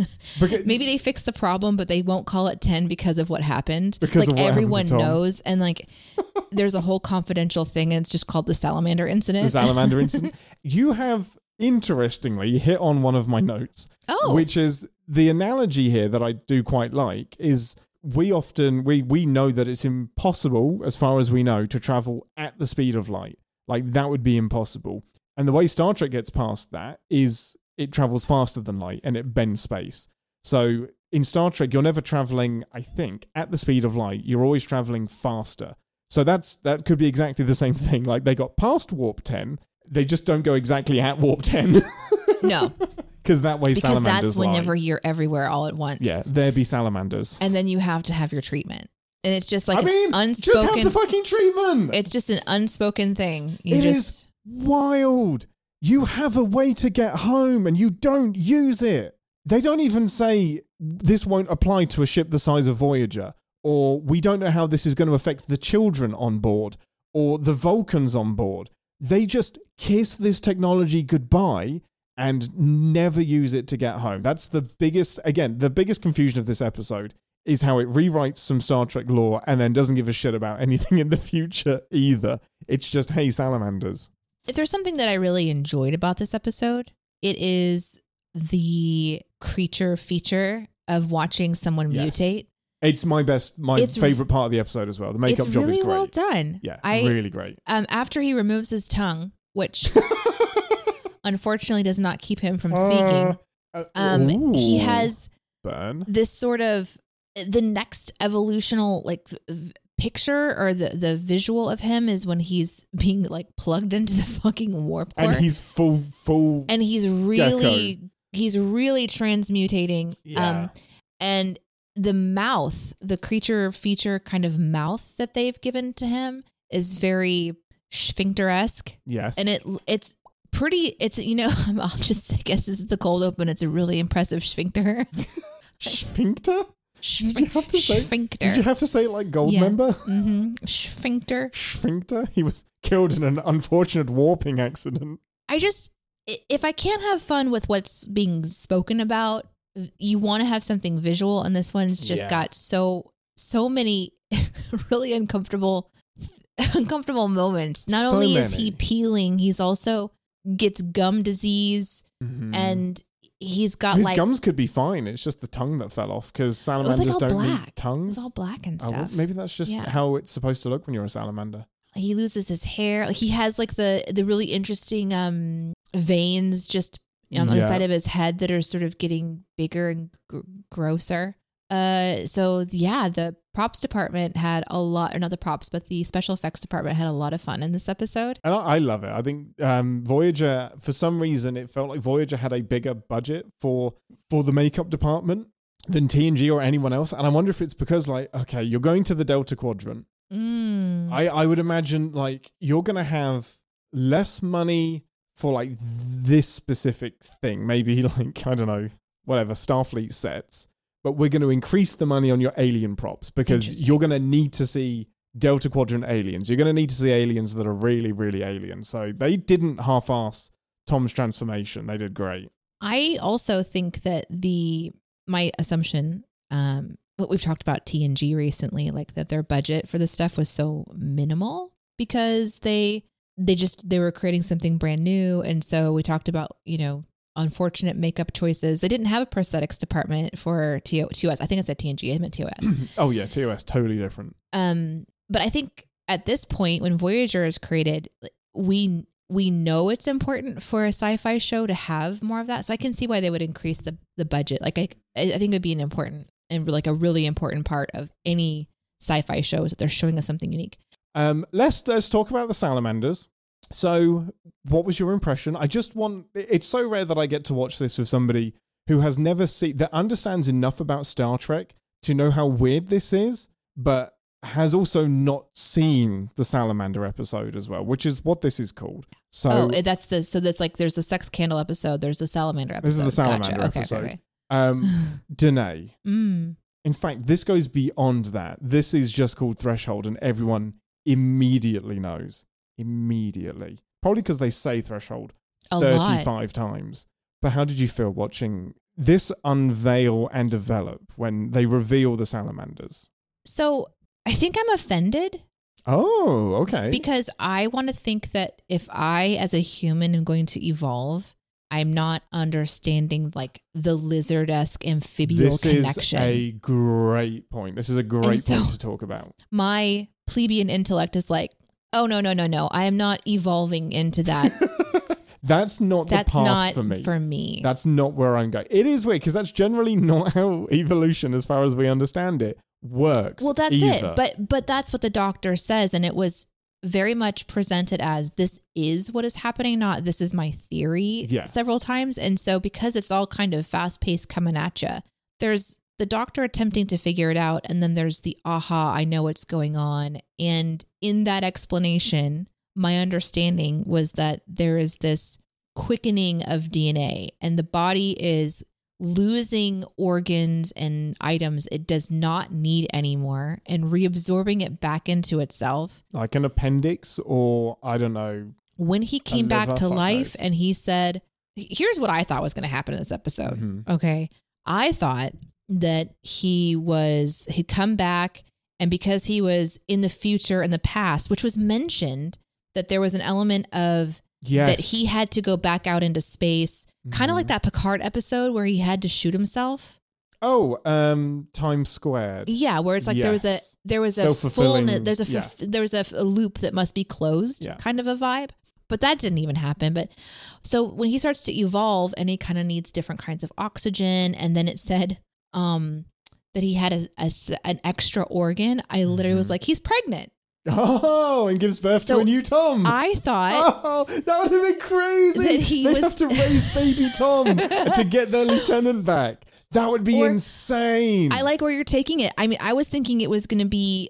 Because, Maybe they fixed the problem, but they won't call it ten because of what happened. Because like of what everyone happened to Tom. knows, and like there's a whole confidential thing, and it's just called the salamander incident. The salamander incident. You have interestingly hit on one of my notes, oh, which is the analogy here that I do quite like is we often we we know that it's impossible, as far as we know, to travel at the speed of light. Like that would be impossible. And the way Star Trek gets past that is it travels faster than light and it bends space. So in Star Trek, you're never traveling, I think, at the speed of light. You're always traveling faster. So that's that could be exactly the same thing. Like they got past warp ten, they just don't go exactly at warp ten. No. Because that way because salamanders that's whenever lie. you're everywhere all at once. Yeah, there be salamanders. And then you have to have your treatment. And it's just like I mean, an unspoken... just have the fucking treatment. It's just an unspoken thing. You It just, is wild. You have a way to get home and you don't use it. They don't even say this won't apply to a ship the size of Voyager, or we don't know how this is going to affect the children on board, or the Vulcans on board. They just kiss this technology goodbye and never use it to get home. That's the biggest, again, the biggest confusion of this episode is how it rewrites some Star Trek lore and then doesn't give a shit about anything in the future either. It's just, hey, salamanders. If there's something that I really enjoyed about this episode, it is the creature feature of watching someone Yes. mutate. It's my best, my It's favorite part of the episode as well. The makeup It's job really is great. well done. Yeah, I, really great. Um, after he removes his tongue, which unfortunately does not keep him from speaking, Uh, um, he ooh. has Burn. this sort of the next evolutional like v- picture or the the visual of him is when he's being like plugged into the fucking warp core, And he's full, full. and he's really he's really transmutating. Yeah. Um, and the mouth, the creature feature kind of mouth that they've given to him is very sphincter-esque, Yes. and it it's pretty. It's you know I'll just I guess this is the cold open. It's a really impressive sphincter. Sphincter? Did you have to say? Sphincter. Did you have to say it like Gold Yeah. member? Mm-hmm. Sphincter. Sphincter? He was killed in an unfortunate warping accident. I just, i- if I can't have fun with what's being spoken about, you want to have something visual, and this one's just Yeah. got so so many really uncomfortable uncomfortable moments. Not So only is many. he peeling, he's also gets gum disease, Mhm. and he's got His like gums could be fine. It's just the tongue that fell off because it was salamanders like all don't black. need It tongues. was all black and Oh, stuff. well, maybe that's just Yeah. how it's supposed to look when you're a salamander. He loses his hair. Like he has like the the really interesting um veins just on the Yeah. side of his head that are sort of getting bigger and gr- grosser. Uh, so yeah, the props department had a lot, or not the props, but the special effects department had a lot of fun in this episode. And I, I love it. I think um, Voyager, for some reason, it felt like Voyager had a bigger budget for for the makeup department than T N G or anyone else. And I wonder if it's because, like, okay, you're going to the Delta Quadrant. Mm. I, I would imagine, like, you're going to have less money for, like, this specific thing. Maybe, like, I don't know, whatever, Starfleet sets. But we're going to increase the money on your alien props because Interesting. you're going to need to see Delta Quadrant aliens. You're going to need to see aliens that are really, really alien. So they didn't half-ass Tom's transformation. They did great. I also think that the my assumption, um, what we've talked about T N G recently, like that their budget for this stuff was so minimal because they they just they were creating something brand new, and so we talked about you know unfortunate makeup choices. They didn't have a prosthetics department for T O S. I think I said T N G. I meant T O S. Oh yeah, T O S, totally different. Um, but I think at this point, when Voyager is created, we we know it's important for a sci-fi show to have more of that. So I can see why they would increase the the budget. Like I, I think it would be an important and like a really important part of any sci-fi shows that they're showing us something unique. Um, let's let's talk about the salamanders. So, what was your impression? I just want. It's so rare that I get to watch this with somebody who has never seen, that understands enough about Star Trek to know how weird this is, but has also not seen the salamander episode as well, which is what this is called. So, oh, that's the so that's like there's a sex candle episode. There's a salamander episode. this is the salamander Gotcha. Okay, episode. okay, okay. Um, Danae. Mm. In fact, this goes beyond that. This is just called Threshold, and everyone immediately knows. Immediately. Probably because they say Threshold A lot. thirty-five times. But how did you feel watching this unveil and develop when they reveal the salamanders? So I think I'm offended. Oh, okay. Because I want to think that if I, as a human, am going to evolve, I'm not understanding like the lizard-esque amphibial this connection. This is a great point. This is a great so point to talk about. My plebeian intellect is like, oh, no, no, no, no. I am not evolving into that. That's not the that's path not for me. For me. That's not where I'm going. It is weird because that's generally not how evolution, as far as we understand it, works. Well, that's either. it. But but that's what the doctor says, and it was very much presented as this is what is happening, not this is my theory yeah. several times. And so because it's all kind of fast paced coming at you, there's the doctor attempting to figure it out, and then there's the aha, I know what's going on. And in that explanation, my understanding was that there is this quickening of D N A, and the body is losing organs and items it does not need anymore and reabsorbing it back into itself. Like an appendix, or I don't know. When he came back liver, to life knows. and he said, here's what I thought was going to happen in this episode. Mm-hmm. Okay. I thought that he was, he'd come back, and because he was in the future and the past, which was mentioned, that there was an element of yes. that he had to go back out into space, mm-hmm. kind of like that Picard episode where he had to shoot himself. Oh, um, Times Squared. Yeah, where it's like yes. there was a there was a fullness, there's a yeah. there was a, a loop that must be closed, yeah. kind of a vibe. But that didn't even happen. But so when he starts to evolve and he kind of needs different kinds of oxygen, and then it said um, that he had a, a, an extra organ, I literally mm-hmm. was like, he's pregnant. Oh, and gives birth so to a new Tom. I thought oh, that would have been crazy. That he They'd was have to raise baby Tom to get their lieutenant back. That would be or, insane. I like where you're taking it. I mean, I was thinking it was going to be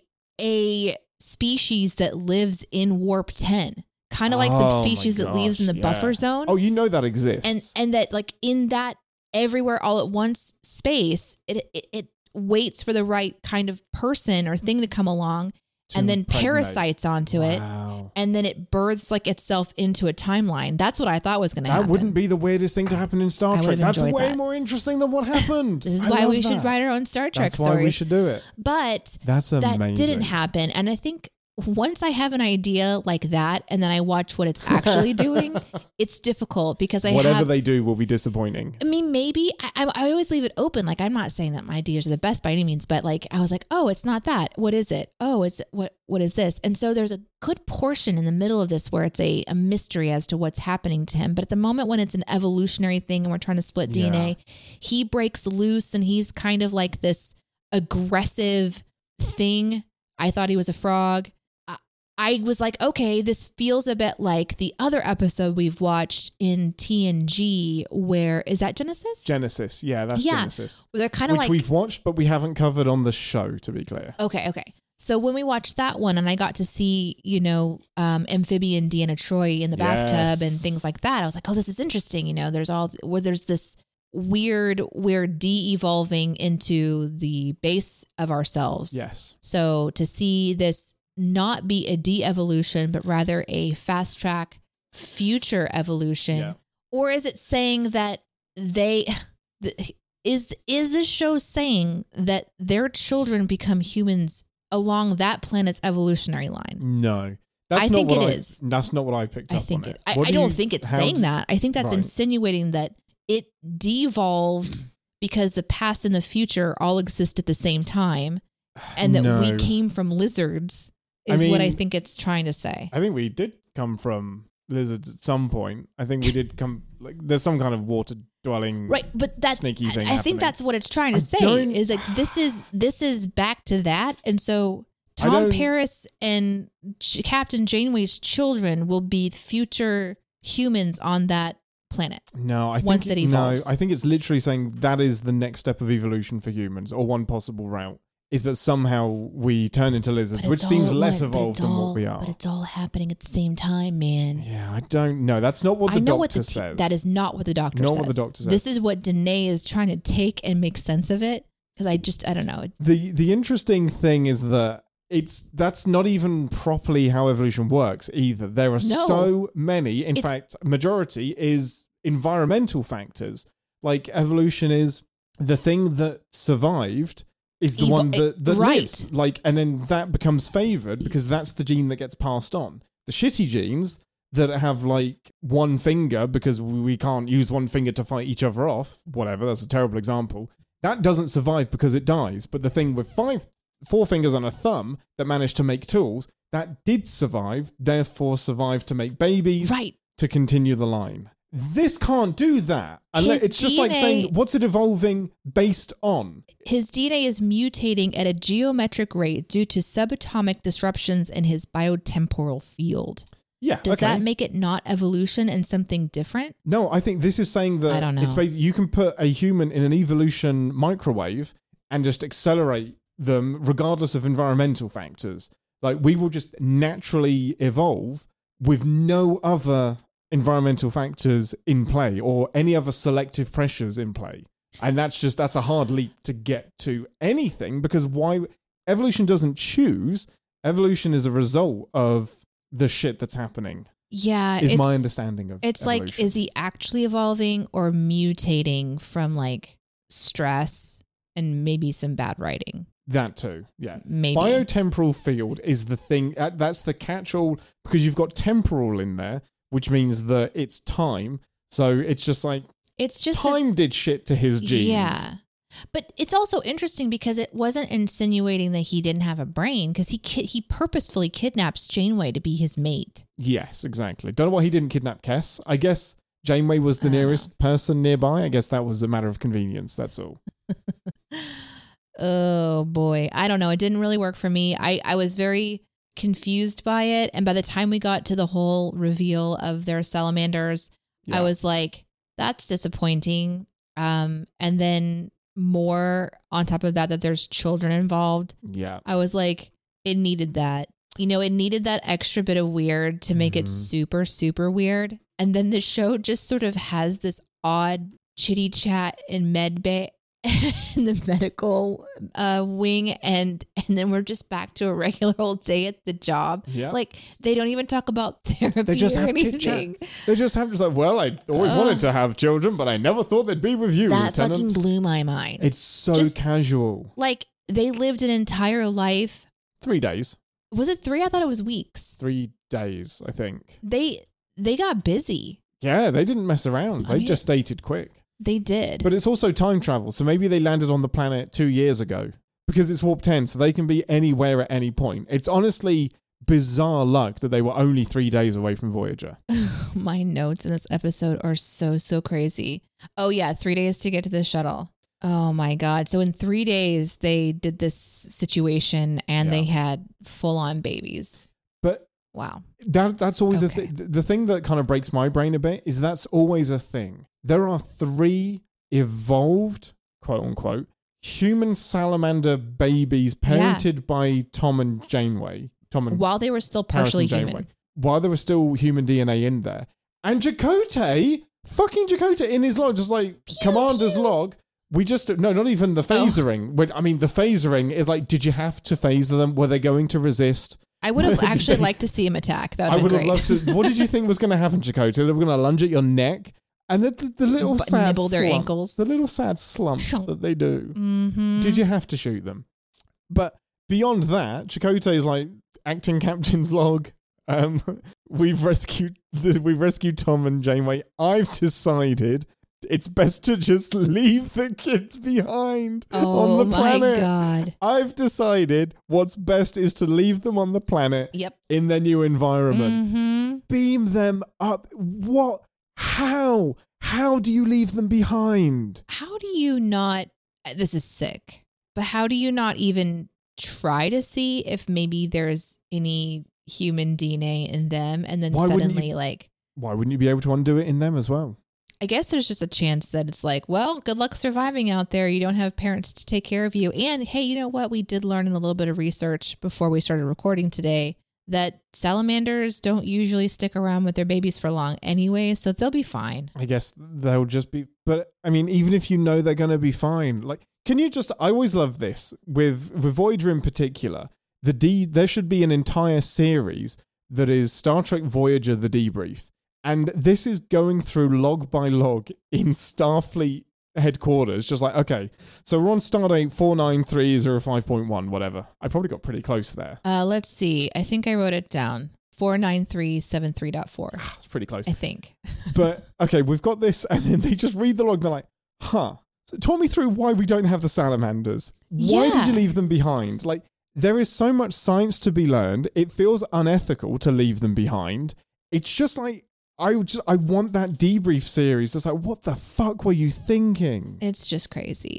a species that lives in warp ten, kind of like oh, the species that lives in the yeah. buffer zone. Oh, you know that exists, and and that like in that everywhere all at once space, it it, it waits for the right kind of person or thing to come along. And then impregnate. Parasites onto wow. it, and then it births like itself into a timeline. That's what I thought was going to happen. That wouldn't be the weirdest thing to happen in Star Trek. That's way that. more interesting than what happened. This is I why we that. should write our own Star Trek That's stories. That's why we should do it. But that's amazing. That didn't happen, and I think once I have an idea like that, and then I watch what it's actually doing, it's difficult because I whatever have, they do will be disappointing. I mean, maybe I, I always leave it open. Like, I'm not saying that my ideas are the best by any means, but like I was like, oh, it's not that. What is it? Oh, it's what? What is this? And so there's a good portion in the middle of this where it's a, a mystery as to what's happening to him. But at the moment when it's an evolutionary thing and we're trying to split D N A, yeah. he breaks loose and he's kind of like this aggressive thing. I thought he was a frog. I was like, okay, this feels a bit like the other episode we've watched in T N G where, is that Genesis? Genesis, yeah, that's yeah. Genesis. They're kind of like... Which we've watched, but we haven't covered on the show, to be clear. Okay, okay. So when we watched that one and I got to see, you know, um, amphibian Deanna Troi in the yes. bathtub and things like that, I was like, oh, this is interesting. You know, there's all, where there's this weird, we're de-evolving into the base of ourselves. Yes. So to see this not be a de-evolution, but rather a fast track future evolution, yeah. or is it saying that they is is this show saying that their children become humans along that planet's evolutionary line? No, that's I not think what it I, is. That's not what I picked I up think on it. it. I, What I do don't you, think it's how saying do, that. I think that's right. insinuating that it devolved because the past and the future all exist at the same time, and that no. we came from lizards. Is I mean, what I think it's trying to say. I think we did come from lizards at some point. I think we did come, like, there's some kind of water dwelling, right? But that's sneaky thing. I, I think that's what it's trying to I say. don't- Is like this is this is back to that, and so Tom Paris and Ch- Captain Janeway's children will be future humans on that planet. No, I think once it evolves. No, I think it's literally saying that is the next step of evolution for humans, or one possible route. Is that somehow we turn into lizards, which seems all, less what, evolved than all, what we are. But it's all happening at the same time, man. Yeah, I don't know. That's not what the I know doctor what the t- says. That is not what the doctor not says. what the doctor says. This is what Danae is trying to take and make sense of it. Because I just, I don't know. The the interesting thing is that it's that's not even properly how evolution works either. There are No. so many. In It's- fact, majority is environmental factors. Like, evolution is the thing that survived is the Evo- one that, that right. lives. Like, and then that becomes favored because that's the gene that gets passed on. The shitty genes that have like one finger because we can't use one finger to fight each other off, whatever, that's a terrible example. That doesn't survive because it dies. But the thing with five, four fingers and a thumb that managed to make tools, that did survive, therefore survived to make babies, Right. to continue the line. This can't do that. Unless, His it's just D N A like saying, what's it evolving based on? His D N A is mutating at a geometric rate due to subatomic disruptions in his biotemporal field. Yeah. Does okay. that make it not evolution and something different? No, I think this is saying that I don't know. it's basically you can put a human in an evolution microwave and just accelerate them regardless of environmental factors. Like, we will just naturally evolve with no other environmental factors in play or any other selective pressures in play. And that's just, that's a hard leap to get to anything because why evolution doesn't choose. Evolution is a result of the shit that's happening. Yeah. Is it's, my understanding of It's evolution. like, is he actually evolving or mutating from like stress and maybe some bad writing? That too, yeah. Maybe. Biotemporal field is the thing, uh, that's the catch-all, because you've got temporal in there, which means that it's time. So it's just like, It's just time a, did shit to his genes. Yeah. But it's also interesting because it wasn't insinuating that he didn't have a brain because he ki- he purposefully kidnaps Janeway to be his mate. Yes, exactly. Don't know why he didn't kidnap Kes. I guess Janeway was the nearest person nearby. I guess that was a matter of convenience, that's all. Oh boy. I don't know. It didn't really work for me. I, I was very confused by it. And by the time we got to the whole reveal of their salamanders, Yeah. I was like, that's disappointing. Um, and then more on top of that, that there's children involved. Yeah. I was like, it needed that. You know, it needed that extra bit of weird to make Mhm. it super, super weird. And then the show just sort of has this odd chitty chat in med bay in the medical uh, wing, and and then we're just back to a regular old day at the job. Yeah. Like they don't even talk about therapy They just or have chit chat. anything. They just have just like, well, I always Ugh. wanted to have children, but I never thought they'd be with you, That Lieutenant. fucking blew my mind. It's so Just- casual. Like they lived an entire life. Three days. Was it three? I thought it was weeks. Three days, I think. They they got busy. Yeah, they didn't mess around. I They mean- just stated quick. They did. But it's also time travel, so maybe they landed on the planet two years ago because it's warp ten, so they can be anywhere at any point. It's honestly bizarre luck that they were only three days away from Voyager. My notes in this episode are so, so crazy. Oh, yeah. Three days to get to the shuttle. Oh, my God. So in three days, they did this situation and Yeah. they had full on babies. But Wow. that that's always Okay. a thing. The thing that kind of breaks my brain a bit is that's always a thing. There are three evolved, quote unquote, human salamander babies parented by Tom and Janeway. Tom and While they were still Paris partially and human. Janeway. While there was still human D N A in there. And Chakotay, fucking Chakotay in his log, just like commander's log, we just, no, not even the phasering. Which, I mean, the phasering is like, did you have to phaser them? Were they going to resist? I would have Did actually they- liked to see him attack. That I would would have have great. loved to. What did you think was going to happen, Chakotay? They were going to lunge at your neck? And the, the, the little But sad nibble their slump, ankles. The little sad slump that they do. Mm-hmm. Did you have to shoot them? But beyond that, Chakotay is like acting captain's log. Um, we've rescued the, we've rescued Tom and Janeway. I've decided it's best to just leave the kids behind Oh, on the my planet. God. I've decided what's best is to leave them on the planet Yep. in their new environment. Mm-hmm. Beam them up. What? How? How do you leave them behind? How do you not, this is sick, but how do you not even try to see if maybe there's any human D N A in them and then Why wouldn't suddenly you- like, Why wouldn't you be able to undo it in them as well? I guess there's just a chance that it's like, well, good luck surviving out there. You don't have parents to take care of you. And hey, you know what? We did learn in a little bit of research before we started recording today that salamanders don't usually stick around with their babies for long anyway, so they'll be fine. I guess they'll just be. But I mean, even if you know they're going to be fine, like, can you just? I always love this with with Voyager in particular. The D. There should be an entire series that is Star Trek Voyager: The Debrief, and this is going through log by log in Starfleet headquarters, just like, okay, so we're on stardate four nine three zero five point one, whatever. I probably got pretty close there. Uh, let's see. I think I wrote it down. four nine three seven three point four. It's pretty close. I think. But, okay, we've got this, and then they just read the log, and they're like, huh. So talk me through why we don't have the salamanders. Why Yeah. did you leave them behind? Like, there is so much science to be learned. It feels unethical to leave them behind. It's just like, I just I want that debrief series. It's like, what the fuck were you thinking? It's just crazy.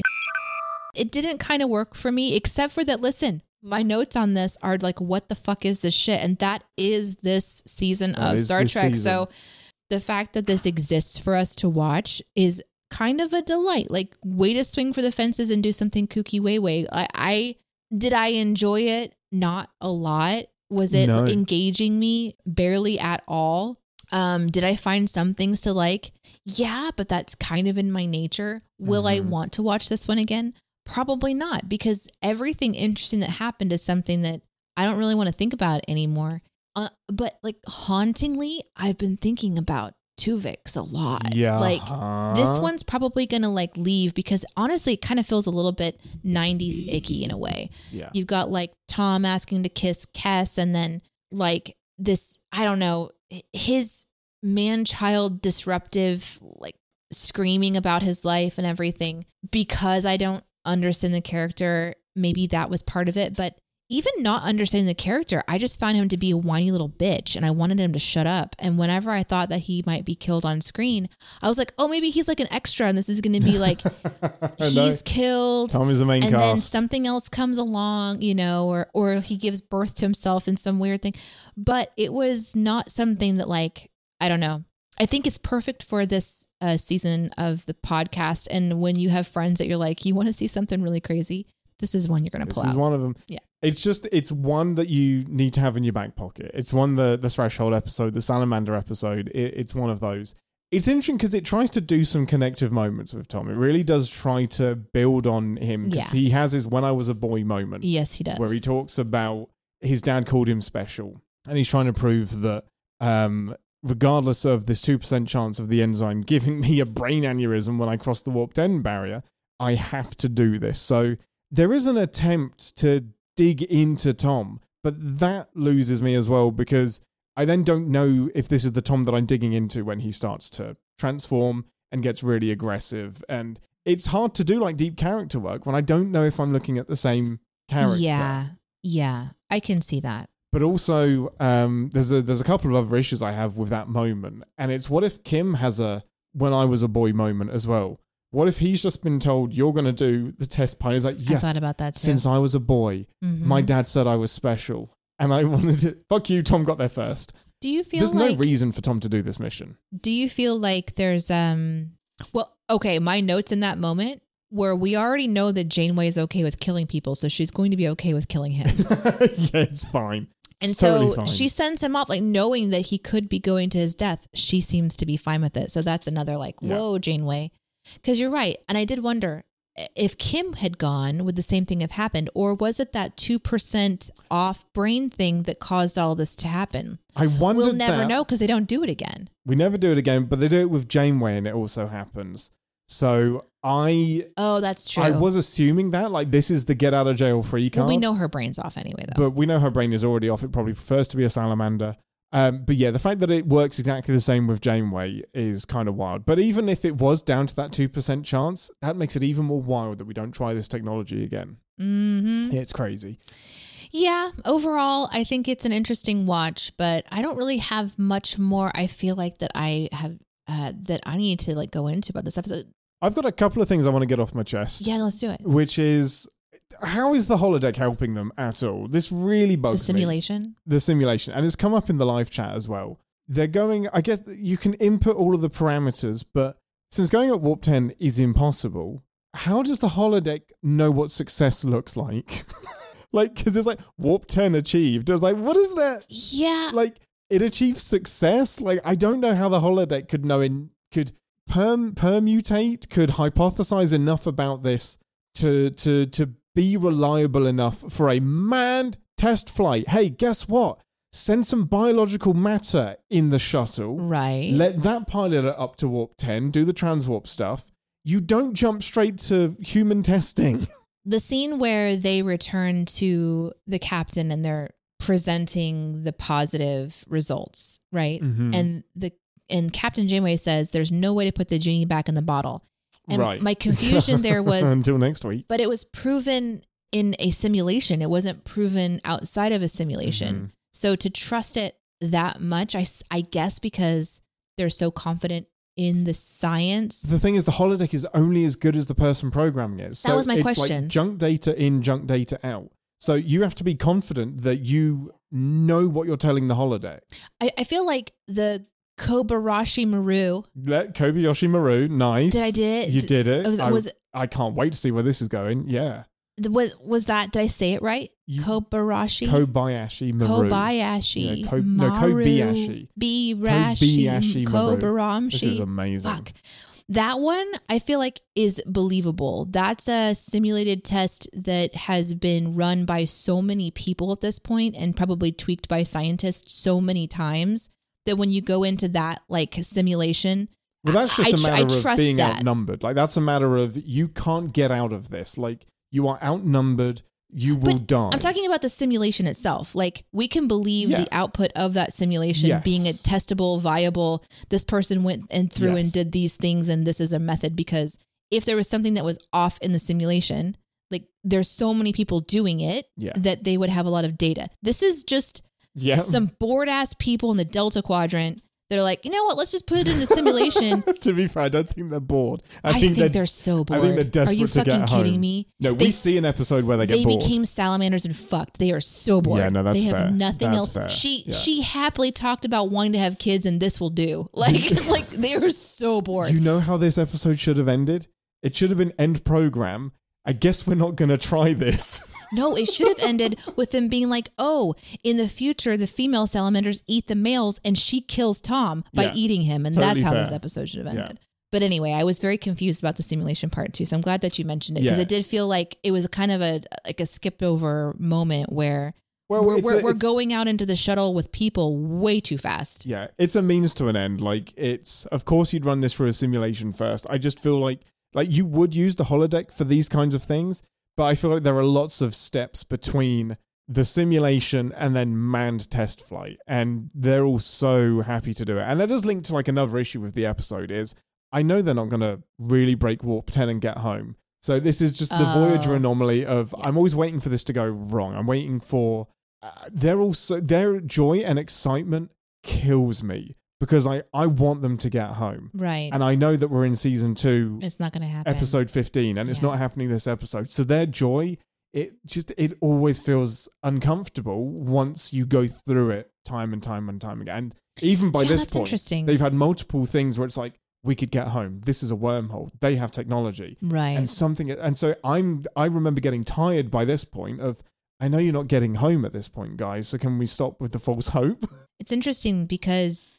It didn't kind of work for me, except for that, listen, my notes on this are like, what the fuck is this shit? And that is this season That of is Star this Trek. season. So the fact that this exists for us to watch is kind of a delight. Like, way to swing for the fences and do something kooky way way. I, I did I enjoy it? Not a lot. Was it No. engaging me? Barely at all. Um, did I find some things to like? Yeah, but that's kind of in my nature. Will I Mhm. want to watch this one again? Probably not, because everything interesting that happened is something that I don't really want to think about anymore. Uh, but like hauntingly, I've been thinking about Tuvix a lot. Yeah. Like this one's probably going to like leave because honestly, it kind of feels a little bit nineties icky in a way. Yeah. You've got like Tom asking to kiss Kes, and then like this, I don't know, his man-child disruptive, like screaming about his life and everything. Because I don't understand the character, maybe that was part of it. But even not understanding the character, I just found him to be a whiny little bitch, and I wanted him to shut up. And whenever I thought that he might be killed on screen, I was like, oh, maybe he's like an extra, and this is going to be like, he's No. killed. Tom is the main and cast. then something else comes along, you know, or or he gives birth to himself in some weird thing. But it was not something that, like, I don't know. I think it's perfect for this uh, season of the podcast. And when you have friends that you're like, you want to see something really crazy, this is one you're going to pull This is out. one of them. Yeah. It's just, it's one that you need to have in your back pocket. It's one, the, the Threshold episode, the Salamander episode. It, it's one of those. It's interesting because it tries to do some connective moments with Tom. It really does try to build on him because Yeah. he has his when I was a boy moment. Yes, he does. Where he talks about his dad called him special. And he's trying to prove that um, regardless of this two percent chance of the enzyme giving me a brain aneurysm when I cross the warp ten barrier, I have to do this. So there is an attempt to dig into Tom, but that loses me as well because I then don't know if this is the Tom that I'm digging into when he starts to transform and gets really aggressive. And it's hard to do like deep character work when I don't know if I'm looking at the same character. Yeah. Yeah. I can see that. But also, um, there's a there's a couple of other issues I have with that moment, and it's what if Kim has a when I was a boy moment as well? What if he's just been told you're going to do the test pilot? He's like, I yes, thought about that too. since I was a boy, Mhm. my dad said I was special, and I wanted to. Fuck you, Tom got there first. Do you feel There's like no reason for Tom to do this mission. do you feel like there's um well, okay, my notes in that moment where we already know that Janeway is okay with killing people, so she's going to be okay with killing him. Yeah, it's fine. And It's so totally fine. she sends him off, like knowing that he could be going to his death. She seems to be fine with it. So that's another like, Yeah. whoa, Janeway. Because you're right. And I did wonder if Kim had gone, would the same thing have happened? Or was it that two percent off brain thing that caused all this to happen? I wondered We'll never that. know because they don't do it again. We never do it again, but they do it with Janeway, and it also happens. So I Oh, that's true. I was assuming that like this is the get out of jail free card. well, we know her brain's off anyway, though. But we know her brain is already off. It probably prefers to be a salamander. Um, but yeah, the fact that it works exactly the same with Janeway is kind of wild. But even if it was down to that two percent chance, that makes it even more wild that we don't try this technology again. Mm-hmm. It's crazy. Yeah, overall, I think it's an interesting watch, but I don't really have much more. I feel like that I have uh, that I need to like go into about this episode. I've got a couple of things I want to get off my chest. Yeah, let's do it. Which is, how is the holodeck helping them at all? This really bugs The me. simulation. The simulation. And it's come up in the live chat as well. They're going, I guess you can input all of the parameters, but since going at warp ten is impossible, how does the holodeck know what success looks like? Like, because it's like warp ten achieved. I was like, what is that? Yeah. Like, it achieves success? Like, I don't know how the holodeck could know, in, could perm, permutate, could hypothesize enough about this to, to, to be reliable enough for a manned test flight. Hey, guess what? Send some biological matter in the shuttle. Right. Let that pilot it up to warp ten, do the transwarp stuff. you don't jump straight to human testing. The scene where they return to the captain and they're presenting the positive results, right? Mm-hmm. And the and Captain Janeway says there's no way to put the genie back in the bottle. And right. my confusion there was until next week. But it was proven in a simulation. It wasn't proven outside of a simulation. Mm-hmm. So to trust it that much, I, I guess because they're so confident in the science. The thing is, the holodeck is only as good as the person programming it. So that was my it's question. Like junk data in, junk data out. So you have to be confident that you know what you're telling the holodeck. I, I feel like the Kobayashi Maru. Let Kobayashi Maru, nice. Did I did it? You did it. Was, I, was it, I can't wait to see where this is going. Yeah. Was was that? Did I say it right? You, Kobayashi. Kobayashi Maru. Kobayashi. Yeah, Ko, no, Kobayashi. Kobayashi. Kobayashi Maru. Kobayashi. This is amazing. Fuck. That one I feel like is believable. That's a simulated test that has been run by so many people at this point and probably tweaked by scientists so many times that when you go into that like simulation, well, that's just I, a matter I of being that. outnumbered. Like that's a matter of you can't get out of this. Like you are outnumbered. You will but die. I'm talking about the simulation itself. Like we can believe yeah. the output of that simulation yes. being a testable, viable. This person went and through yes. and did these things, and this is a method. Because if there was something that was off in the simulation, like there's so many people doing it yeah. that they would have a lot of data. This is just yeah. some bored ass people in the Delta Quadrant. They're like, you know what? Let's just put it in a simulation. To be fair, I don't think they're bored. I, I think, think they're, they're so bored. I think they're desperate Are you to fucking get kidding home. me? No, they, we see an episode where they get they bored. They became salamanders and fucked. They are so bored. Yeah, no, that's They have fair. nothing that's else. Fair. She yeah. she happily talked about wanting to have kids, and this will do. Like like they are so bored. You know how this episode should have ended? It should have been end program. I guess we're not going to try this. No, it should have ended with them being like, oh, in the future, the female salamanders eat the males and she kills Tom by yeah, eating him. And totally that's how fair. this episode should have ended. Yeah. But anyway, I was very confused about the simulation part too. So I'm glad that you mentioned it because yeah. it did feel like it was kind of a like a skipped over moment where well, we're, we're, a, we're going out into the shuttle with people way too fast. Yeah, it's a means to an end. Like it's, of course you'd run this through a simulation first. I just feel like, like you would use the holodeck for these kinds of things. But I feel like there are lots of steps between the simulation and then manned test flight. And they're all so happy to do it. And that does link to like another issue with the episode is I know they're not going to really break warp ten and get home. So this is just the oh. Voyager anomaly of yeah. I'm always waiting for this to go wrong. I'm waiting for uh, they're also their joy and excitement kills me. Because I, I want them to get home. Right. And I know that we're in season two. It's not going to happen. Episode fifteen. And it's yeah. not happening this episode. So their joy, it just, it always feels uncomfortable once you go through it time and time and time again. And even by yeah, this that's point, interesting. They've had multiple things where it's like, we could get home. This is a wormhole. They have technology. Right. And something, and so I'm, I remember getting tired by this point of, I know you're not getting home at this point, guys. So can we stop with the false hope? It's interesting because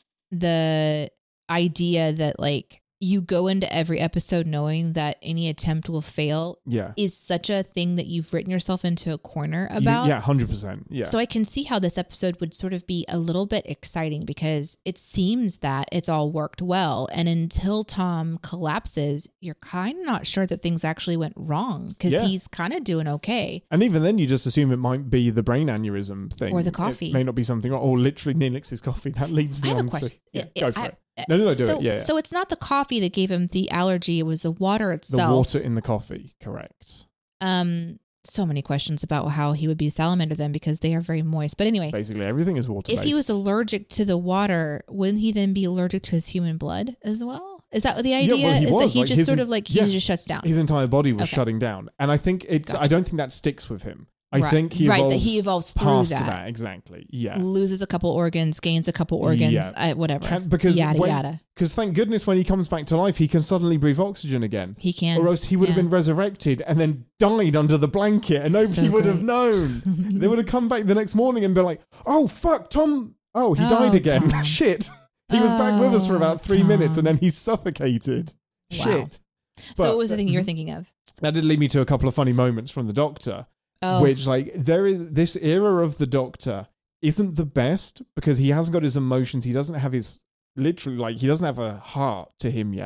the idea that like you go into every episode knowing that any attempt will fail yeah. is such a thing that you've written yourself into a corner about. You, yeah, one hundred percent. Yeah. So I can see how this episode would sort of be a little bit exciting because it seems that it's all worked well. And until Tom collapses, you're kind of not sure that things actually went wrong because yeah. he's kind of doing okay. And even then, you just assume it might be the brain aneurysm thing. Or the coffee. It may not be something, or literally Neelix's coffee. That leads me I have on a question. to... Yeah, it, go for I, it. No, no, no, do so, it. Yeah, yeah. So it's not the coffee that gave him the allergy. It was the water The itself. water in the coffee, correct. Um, so many questions about how he would be a salamander then because they are very moist. But anyway. Basically, everything is water-based. If he was allergic to the water, wouldn't he then be allergic to his human blood as well? Is that the idea? Yeah, well, he is was. that he like, just his, sort of like, he yeah, just shuts down? His entire body was Okay. shutting down. And I think it's, Gotcha. I don't think that sticks with him. I right. think he right, evolves, that he evolves through past that. that. Exactly. Yeah. Loses a couple organs, gains a couple organs, Yeah. uh, whatever. Can, because yada, when, yada. Because thank goodness when he comes back to life, he can suddenly breathe oxygen again. He can. Or else he would yeah. have been resurrected and then died under the blanket and nobody So would great. have known. They would have come back the next morning and been like, oh, fuck, Tom. Oh, he Oh, died again. Tom. Shit. He was back with us for about three Tom. minutes and then he's suffocated. Wow. Shit. So But- what was the thing you were thinking of? That did lead me to a couple of funny moments from the Doctor. Oh. Which, like, there is this era of the Doctor isn't the best because he hasn't got his emotions. He doesn't have his literally, like, he doesn't have a heart to him yet.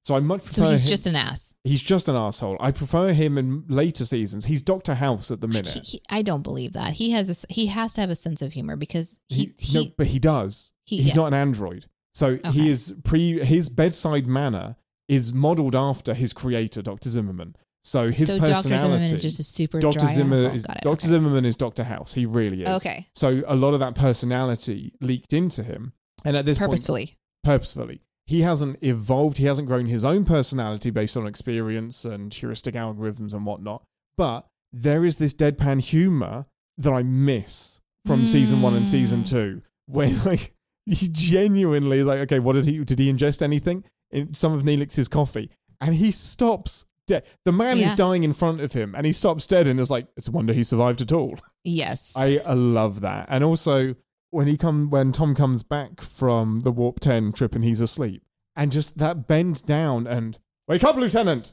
So I much prefer So he's him. just an ass. He's just an asshole. I prefer him in later seasons. He's Doctor House at the minute. He, he, I don't believe that. He has a, he has to have a sense of humor because he, he, he no, but he does. He, He's yeah. not an android. So Okay. he is pre his bedside manner is modeled after his creator, Doctor Zimmerman. So his so personality. Doctor Zimmerman is just a super Doctor dry Zimmer asshole. is Got it. Doctor Okay. Zimmerman is Doctor House. He really is. Okay. So a lot of that personality leaked into him, and at this Purposefully. point, purposefully, he hasn't evolved. He hasn't grown his own personality based on experience and heuristic algorithms and whatnot. But there is this deadpan humor that I miss from Mm. season one and season two, where like he genuinely like, okay, what did he did he ingest anything in some of Neelix's coffee? And he stops dead. The man is Yeah. dying in front of him, and he stops dead and is like, it's a wonder he survived at all. Yes. I, I love that. And also when he come when Tom comes back from the Warp ten trip and he's asleep, and just that bend down and wake up, Lieutenant,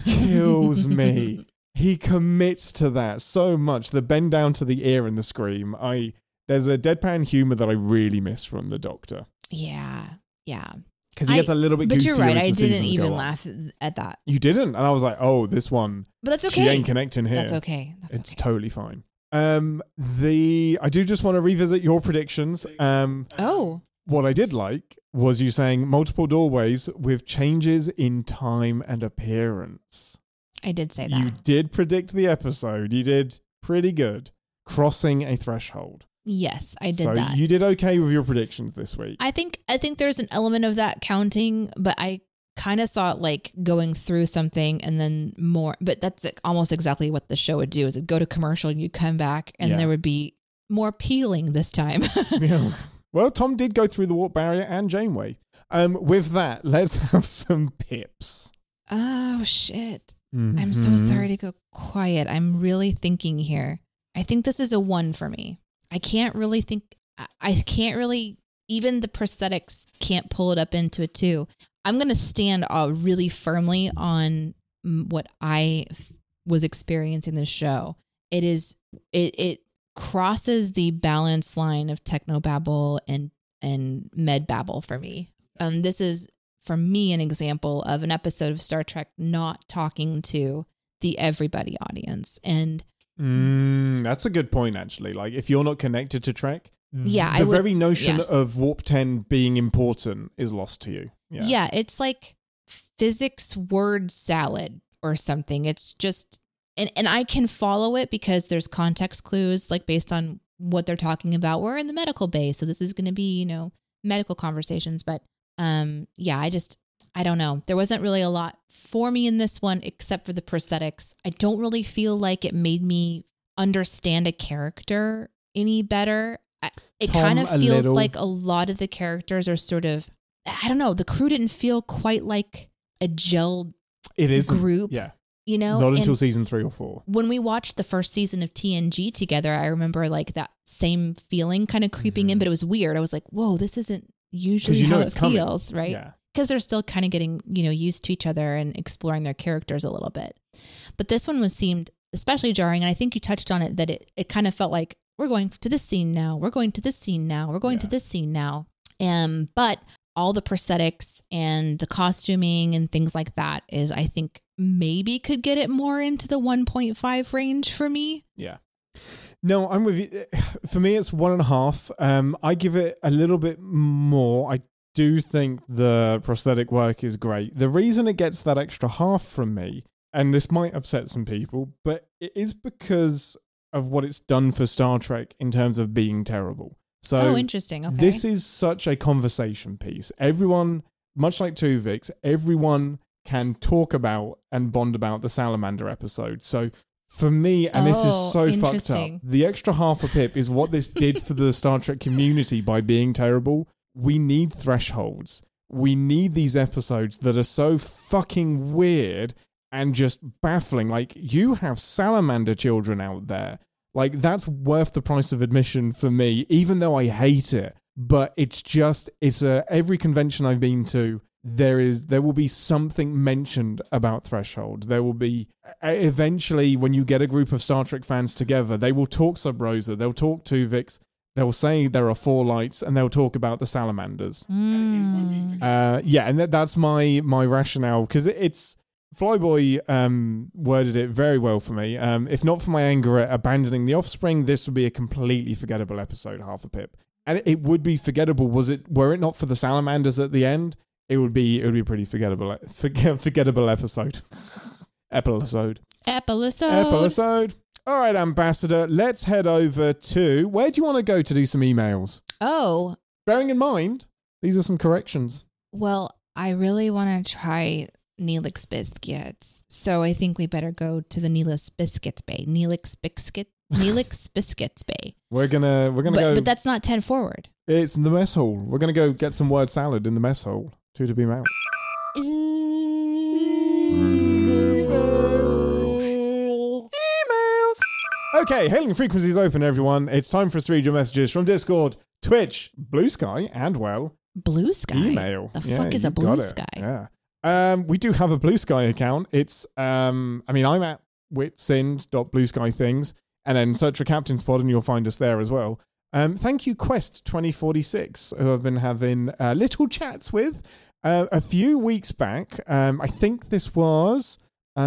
kills me. He commits to that so much. The bend down to the ear and the scream. I there's a deadpan humor that I really miss from the Doctor. yeah. Yeah. Because he I- gets a little bit But goofier you're right. as I the didn't seasons even go on. laugh at that. You didn't? And I was like, oh, this one, But that's okay. she ain't connecting here. That's okay. That's It's okay. totally fine. Um, the I do just want to revisit your predictions. Um, Oh. what I did like was you saying multiple doorways with changes in time and appearance. I did say that. You did predict the episode. You did pretty good. Crossing a threshold. Yes, I did so that. you did okay with your predictions this week. I think I think there's an element of that counting, but I kind of saw it like going through something and then more. But that's like almost exactly what the show would do: is it go to commercial and you come back and Yeah. there would be more peeling this time. Yeah. Well, Tom did go through the warp barrier and Janeway. Um, with that, let's have some pips. Oh shit! I'm so Mhm. sorry to go quiet. I'm really thinking here. I think this is a one for me. I can't really think. I- I can't really. Even the prosthetics can't pull it up into a two. I'm gonna stand uh, really firmly on mm, what I f- was experiencing this show. It is. It it crosses the balance line of technobabble and and medbabble for me. Um, this is for me an example of an episode of Star Trek not talking to the everybody audience. And Mm, that's a good point, actually. Like, if you're not connected to Trek, Yeah, the I would- very notion yeah. of Warp ten being important is lost to you. Yeah. yeah, it's like physics word salad or something. It's just, and, and I can follow it because there's context clues, like based on what they're talking about. We're in the medical bay, so this is going to be, you know, medical conversations. But um, yeah, I just, I don't know. There wasn't really a lot for me in this one except for the prosthetics. I don't really feel like it made me understand a character any better. I, it Tom, kind of a feels little. like a lot of the characters are sort of, I don't know, the crew didn't feel quite like a gelled It is. group, Yeah. you know? Not until And season three or four. when we watched the first season of T N G together, I remember like that same feeling kind of creeping in, but it was weird. I was like, whoa, this isn't usually you know how it's it coming. feels, right? Yeah. Because they're still kind of getting, you know, used to each other and exploring their characters a little bit. But this one was seemed especially jarring. And I think you touched on it, that it, it kind of felt like we're going to this scene now. We're going to this scene now. We're going to Yeah. this scene now. Um, but all the prosthetics and the costuming and things like that is, I think, maybe could get it more into the one point five range for me. Yeah. No, I'm with you. For me, it's one and a half. Um, I give it a little bit more. I do think the prosthetic work is great. The reason it gets that extra half from me, and this might upset some people, but it is because of what it's done for Star Trek in terms of being terrible. So Oh, interesting. Okay. this is such a conversation piece. Everyone, much like Tuvix, everyone can talk about and bond about the Salamander episode. So for me, and this Oh, is so fucked up, interesting. the extra half a pip is what this did for the Star Trek community by being terrible. We need thresholds. We need these episodes that are so fucking weird and just baffling. Like, you have salamander children out there. Like, that's worth the price of admission for me, even though I hate it. But it's just, it's a, every convention I've been to, there is, there will be something mentioned about Threshold. There will be, eventually, when you get a group of Star Trek fans together, they will talk Sub Rosa, they'll talk Tuvix, they'll say there are four lights and they'll talk about the salamanders. Mm. Uh, yeah, and that, that's my my rationale, because it, it's Flyboy um, worded it very well for me. Um, if not for my anger at abandoning the offspring, this would be a completely forgettable episode, half a pip. And it, it would be forgettable. Was it? Were it not for the salamanders at the end, it would be it would be a pretty forgettable forget, forgettable episode. Episode. Episode. Episode. All right, Ambassador. Let's head over to where do you want to go to do some emails? Oh, Bearing in mind, these are some corrections. well, I really want to try Neelix biscuits, so I think we better go to the Neelix Biscuits Bay. Neelix Biscuit. Neelix Biscuits Bay. We're gonna we're gonna But, go. but that's not ten forward. It's in the mess hall. We're gonna go get some word salad in the mess hall. Two to be out. Okay, hailing frequencies open, everyone. It's time for us to read your messages from Discord, Twitch, Blue Sky, and, well, Blue Sky. email. The Yeah, fuck is you a got Blue it. Sky? Yeah. Um, we do have a Blue Sky account. It's, um, I mean, I'm at witsind.blueskythings, and then search for Captain's Pod and you'll find us there as well. Um, thank you, Quest twenty forty-six, who I've been having uh, little chats with uh, a few weeks back. Um, I think this was...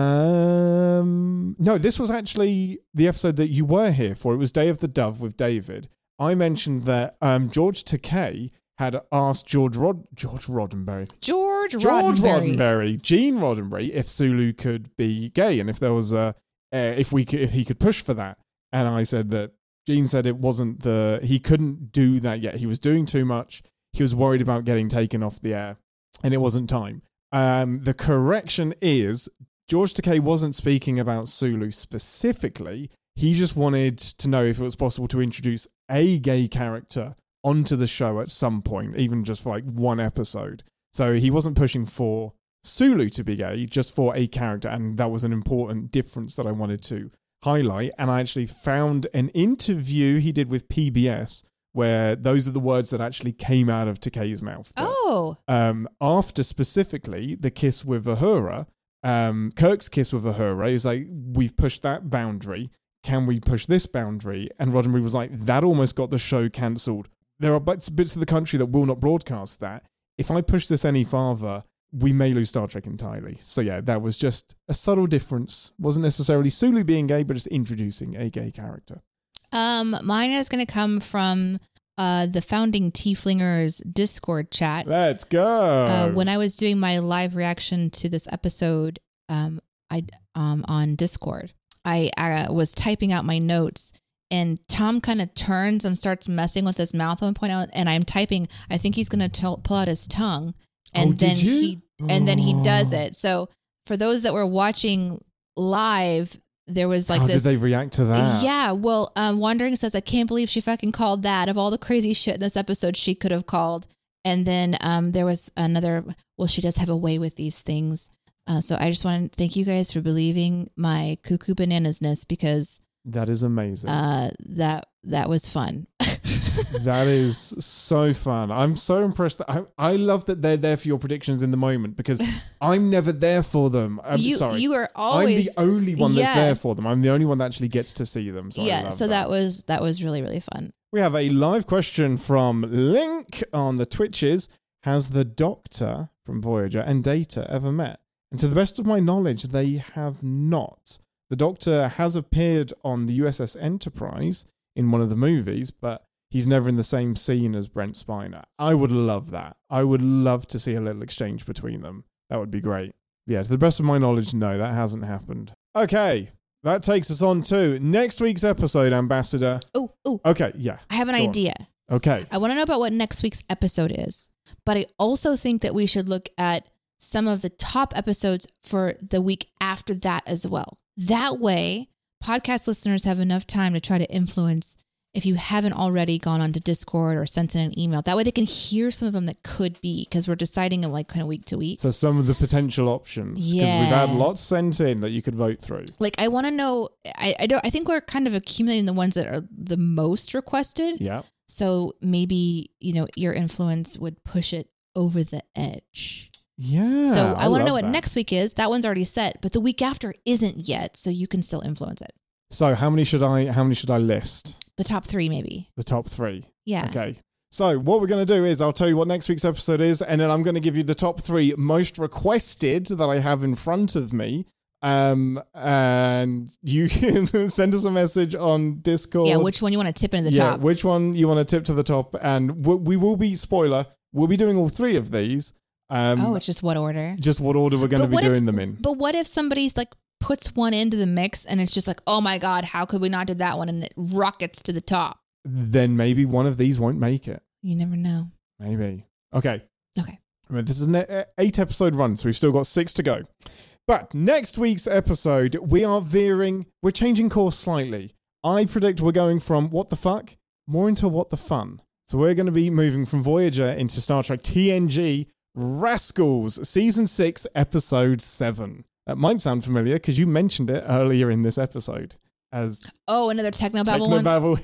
Um, no, this was actually the episode that you were here for. It was Day of the Dove with David. I mentioned that um, George Takei had asked George Rod George Roddenberry, George, George Roddenberry. Roddenberry, Gene Roddenberry, if Sulu could be gay and if there was a, uh, if we could, if he could push for that. And I said that Gene said it wasn't the, he couldn't do that yet. He was doing too much. He was worried about getting taken off the air, and it wasn't time. Um, the correction is, George Takei wasn't speaking about Sulu specifically. He just wanted to know if it was possible to introduce a gay character onto the show at some point, even just for like one episode. So he wasn't pushing for Sulu to be gay, just for a character. And that was an important difference that I wanted to highlight. And I actually found an interview he did with P B S where those are the words that actually came out of Takei's mouth. But, Oh. um, after specifically the kiss with Uhura, Um, Kirk's kiss with Uhura is like, we've pushed that boundary. Can we push this boundary? And Roddenberry was like, that almost got the show cancelled. There are bits, bits of the country that will not broadcast that. If I push this any farther, we may lose Star Trek entirely. So yeah, that was just a subtle difference. Wasn't necessarily Sulu being gay, but just introducing a gay character. Um, mine is going to come from uh, the Founding Tieflingers Discord chat. Let's go. Uh, when I was doing my live reaction to this episode, um, I um on Discord, I, I was typing out my notes, and Tom kind of turns and starts messing with his mouth at one point out, and I'm typing. I think he's going to pull out his tongue, and Oh, then did you? he and then he does Oh. it. So for those that were watching live, there was like How this. did they react to that? Yeah, well, um, Wandering says, I can't believe she fucking called that. Of all the crazy shit in this episode, she could have called. And then um, there was another, well, she does have a way with these things. Uh, so I just want to thank you guys for believing my cuckoo bananasness, because That is amazing. uh, that that was fun. That is so fun. I'm so impressed. That I, I love that they're there for your predictions in the moment, because I'm never there for them. I'm you sorry. you are always I'm the only one that's Yeah. there for them. I'm the only one that actually gets to see them. So I yeah. love So that was that was really really fun. We have a live question from Link on the Twitches. Has the Doctor from Voyager and Data ever met? And to the best of my knowledge, they have not. The Doctor has appeared on the U S S Enterprise in one of the movies, but he's never in the same scene as Brent Spiner. I would love that. I would love to see a little exchange between them. That would be great. Yeah, to the best of my knowledge, no, that hasn't happened. Okay, that takes us on to next week's episode, Ambassador. Oh oh, Okay, yeah. I have an go on. idea. Okay. I want to know about what next week's episode is, but I also think that we should look at some of the top episodes for the week after that as well. That way, podcast listeners have enough time to try to influence if you haven't already gone onto Discord or sent in an email. That way they can hear some of them that could be, because we're deciding them like kind of week to week. So some of the potential options, because Yeah. we've had lots sent in that you could vote through. Like I want to know, I, I don't, I think we're kind of accumulating the ones that are the most requested. Yeah. So maybe, you know, your influence would push it over the edge. Yeah. So I, want to love know what that. next week is. That one's already set, but the week after isn't yet, so you can still influence it. So how many should I how many should I list? The top three, maybe. The top three. Yeah. Okay. So what we're going to do is I'll tell you what next week's episode is, and then I'm going to give you the top three most requested that I have in front of me. Um, and you can send us a message on Discord. Yeah, which one you want to tip into the yeah, top. which one you want to tip to the top. And we, we will be, spoiler, we'll be doing all three of these. Um, oh, it's just what order? Just what order we're going to be doing if, them in. But what if somebody's like puts one into the mix and it's just like, oh my God, how could we not do that one? And it rockets to the top. Then maybe one of these won't make it. You never know. Maybe. Okay. Okay. Remember, this is an eight episode run, so we've still got six to go. But next week's episode, we are veering, we're changing course slightly. I predict we're going from what the fuck more into what the fun. So we're going to be moving from Voyager into Star Trek T N G Rascals, Season six, Episode seven. That might sound familiar because you mentioned it earlier in this episode as Oh, another Technobabble one? Technobabble.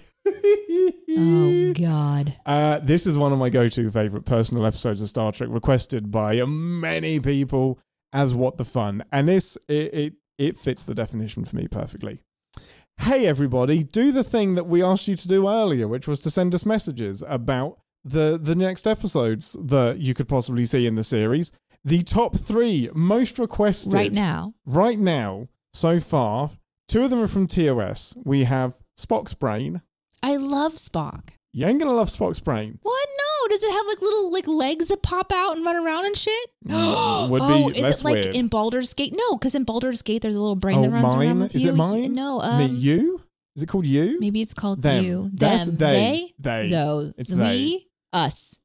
Oh, God. Uh, this is one of my go-to favorite personal episodes of Star Trek, requested by many people as what the fun. And this, it, it, it fits the definition for me perfectly. Hey, everybody, do the thing that we asked you to do earlier, which was to send us messages about the, the next episodes that you could possibly see in the series. The top three most requested Right now. Right now, so far, two of them are from T O S. We have Spock's Brain. I love Spock. You ain't gonna love Spock's Brain. What? No. Does it have like little like legs that pop out and run around and shit? Mm, would oh, be is less it like weird. in Baldur's Gate? No, because in Baldur's Gate there's a little brain Oh, that runs mine? around with Is you. it mine? No, um, Me, you? Is it called you? maybe it's called Them. you. That's Them. they. They. They. Though. It's we. they. Us.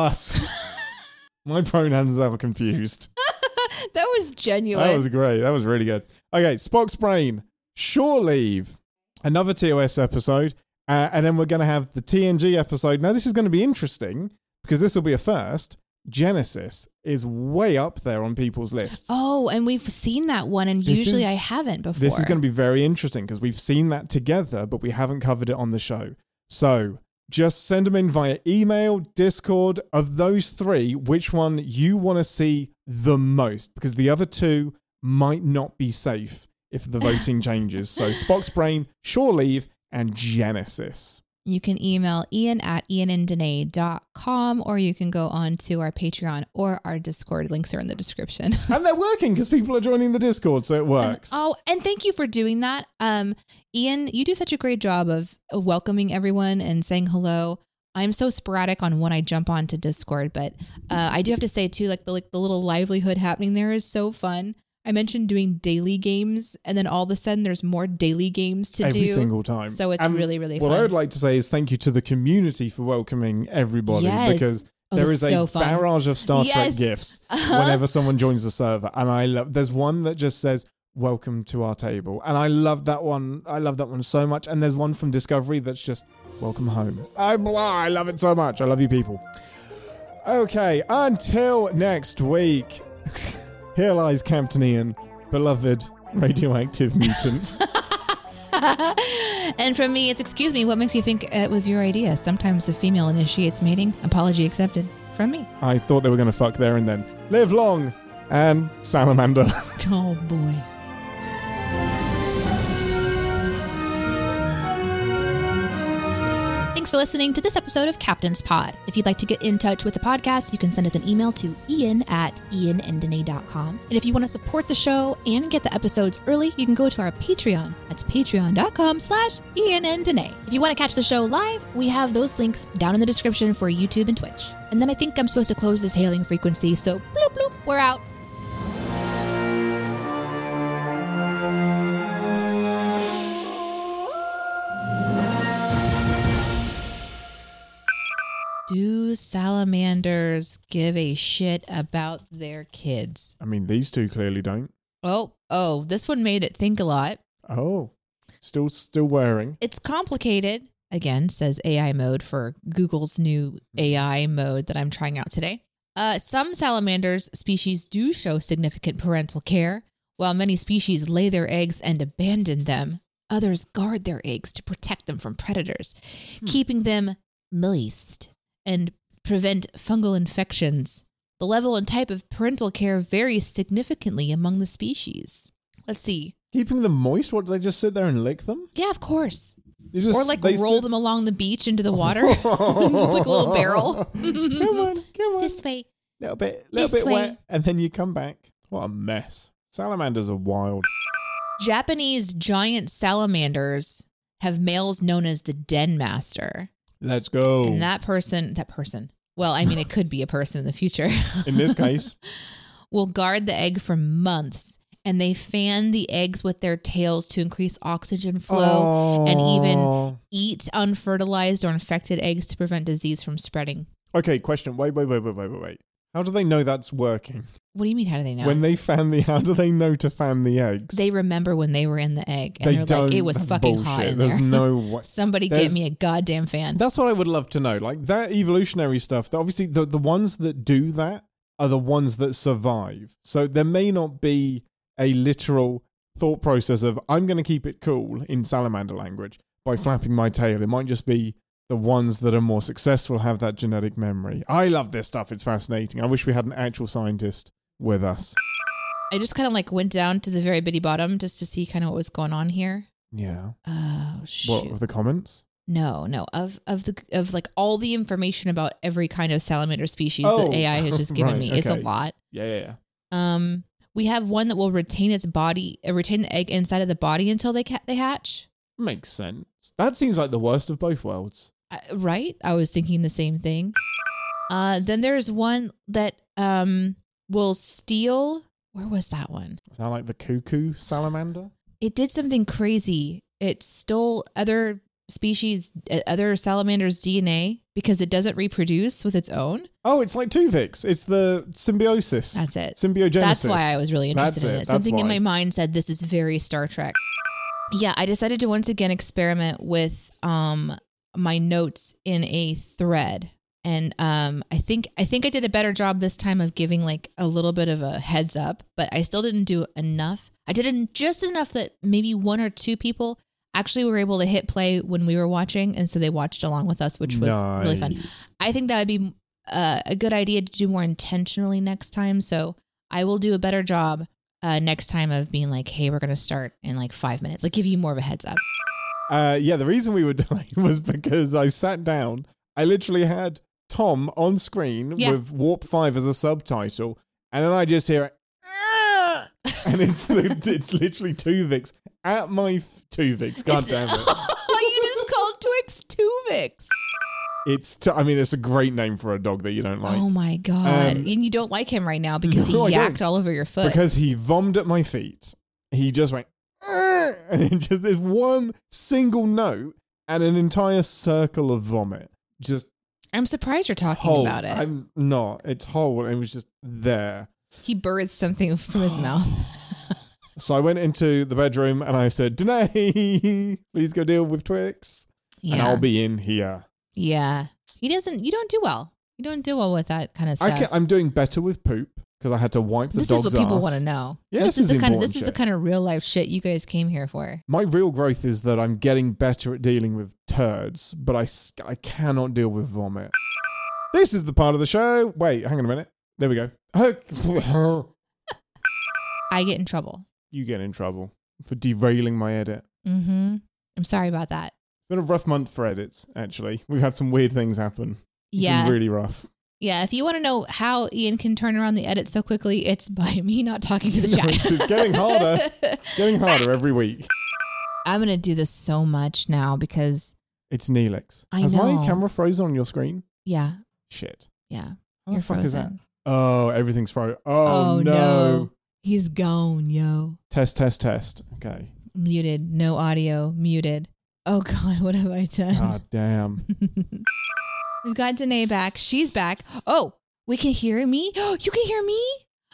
Us. My pronouns are confused. That was genuine. That was great. That was really good. Okay, Spock's Brain. Shore Leave. Another T O S episode. Uh, and then we're going to have the T N G episode. Now, this is going to be interesting because this will be a first. Genesis is way up there on people's lists. Oh, and we've seen that one, and This usually is- I haven't before. This is going to be very interesting because we've seen that together, but we haven't covered it on the show. So just send them in via email, Discord. Of those three, which one you want to see the most? Because the other two might not be safe if the voting changes. So Spock's Brain, Shore Leave, and Genesis. You can email Ian at ian and danae dot com, or you can go on to our Patreon or our Discord. Links are in the description. And they're working because people are joining the Discord, so it works. Oh, and thank you for doing that. Um, Ian, you do such a great job of welcoming everyone and saying hello. I'm so sporadic on when I jump onto Discord, but uh, I do have to say too, like the like the little livelihood happening there is so fun. I mentioned doing daily games, and then all of a sudden there's more daily games to Every do. single time. So it's And really, really what fun. I would like to say is thank you to the community for welcoming everybody Yes. because Oh, there that's is a so fun. barrage of Star Yes. Trek gifts Uh-huh. whenever someone joins the server. And I love, there's one that just says, welcome to our table. And I love that one. I love that one so much. And there's one from Discovery that's just, welcome home. I, I love it so much. I love you people. Okay, until next week, here lies Captain Ian, beloved radioactive mutant. And from me, it's excuse me, what makes you think it was your idea? Sometimes the female initiates mating. Apology accepted from me. I thought they were going to fuck there and then. Live long and salamander. Oh boy. Thanks for listening to this episode of Captain's Pod. If you'd like to get in touch with the podcast, you can send us an email to ian at ian and danae dot com. And if you want to support the show and get the episodes early, you can go to our Patreon. That's patreon.com slash Ian and Danae. If you want to catch the show live, we have those links down in the description for YouTube and Twitch. And then I think I'm supposed to close this hailing frequency, so bloop bloop, we're out. Do salamanders give a shit about their kids? I mean, these two clearly don't. Oh, oh, this one made it think a lot. Oh, still, still wearing. It's complicated. Again, says A I mode for Google's new A I mode that I'm trying out today. Uh, some salamanders species do show significant parental care, while many species lay their eggs and abandon them. Others guard their eggs to protect them from predators, hmm. keeping them moist and prevent fungal infections. The level and type of parental care varies significantly among the species. Let's see. Keeping them moist? What, do they just sit there and lick them? Yeah, of course. You just, Or like they roll sit- them along the beach into the water. Just like a little barrel. Come on, come on. This way. Little bit, little This bit way. wet, and then you come back. What a mess. Salamanders are wild. Japanese giant salamanders have males known as the den master. Let's go. And that person, that person, well, I mean, it could be a person in the future. In this case. Will guard the egg for months, and they fan the eggs with their tails to increase oxygen flow Oh. and even eat unfertilized or infected eggs to prevent disease from spreading. Okay, question. Wait, wait, wait, wait, wait, wait, wait. How do they know that's working? What do you mean, how do they know? When they fan the, how do they know to fan the eggs? They remember when they were in the egg, and They they're don't. like, it was That's fucking bullshit. hot in There's there. no way. Somebody There's- get me a goddamn fan. That's what I would love to know. Like that evolutionary stuff, that obviously the, the ones that do that are the ones that survive. So there may not be a literal thought process of, I'm going to keep it cool in salamander language by flapping my tail. It might just be the ones that are more successful have that genetic memory. I love this stuff. It's fascinating. I wish we had an actual scientist with us. I just kind of like went down to the very bitty bottom just to see kind of what was going on here. Yeah. Oh, shoot. What, of the comments? No, no, of of the of like all the information about every kind of salamander species Oh, that A I has just given right, me. It's a okay. lot. Yeah, yeah, yeah. Um, we have one that will retain its body, uh, retain the egg inside of the body until they ca- they hatch. Makes sense. That seems like the worst of both worlds. Uh, right? I was thinking the same thing. Uh, then there's one that um will steal. Where was that one? Is that like the cuckoo salamander? It did something crazy. It stole other species, uh, other salamanders' D N A because it doesn't reproduce with its own. Oh, it's like Tuvix. It's the symbiosis. That's it. Symbiogenesis. That's why I was really interested That's in it. it. That's Something in why. my mind said this is very Star Trek. Yeah, I decided to once again experiment with um my notes in a thread. And um I think I think I did a better job this time of giving like a little bit of a heads up, but I still didn't do enough. I did en- just enough that maybe one or two people actually were able to hit play when we were watching, and so they watched along with us, which was really fun. Nice. I think that would be uh, a good idea to do more intentionally next time. So I will do a better job uh, next time of being like, hey, we're going to start in like five minutes. Like give you more of a heads up. Uh, yeah, the reason we were delayed was because I sat down. I literally had Tom on screen Yeah. with Warp five as a subtitle, and then I just hear it. "Ah!" And it's it's literally Tuvix at my f- Tuvix. God damn it! You just called Twix Tuvix. It's t- I mean, it's a great name for a dog that you don't like. Oh my God. Um, and you don't like him right now because no, I he don't. yacked all over your foot. Because he vommed at my feet. He just went, "Arr!" and it just there's one single note and an entire circle of vomit. Just I'm surprised you're talking whole. about it. I'm not. It's whole. It was just there. He birthed something from his mouth. So I went into the bedroom and I said, Danae, please go deal with Twix. Yeah. And I'll be in here. Yeah. He doesn't, you don't do well. You don't do well with that kind of I stuff. can, I'm doing better with poop because I had to wipe the this dog's is what people ass. want to know. Yeah, this, this is is the kind of important this is the shit. kind of real life shit you guys came here for. My real growth is that I'm getting better at dealing with turds, but I, s- I cannot deal with vomit. This is the part of the show. Wait, hang on a minute. There we go. I get in trouble. You get in trouble for derailing my edit. Mm-hmm. I'm sorry about that. It's been a rough month for edits, actually. We've had some weird things happen. It's Yeah. been really rough. Yeah. If you want to know how Ian can turn around the edit so quickly, it's by me not talking to the chat. It's getting harder. Getting harder every week. I'm going to do this so much now because, It's Neelix. I Has know. my camera frozen on your screen? yeah. Shit. Yeah. How You're the fuck is that? frozen. Oh, everything's frozen. Oh, no. He's gone, yo. Test, test, test. Okay. Muted. No audio. Muted. Oh, God. What have I done? God damn. We've got Danae back. She's back. Oh, we can hear me? You can hear me?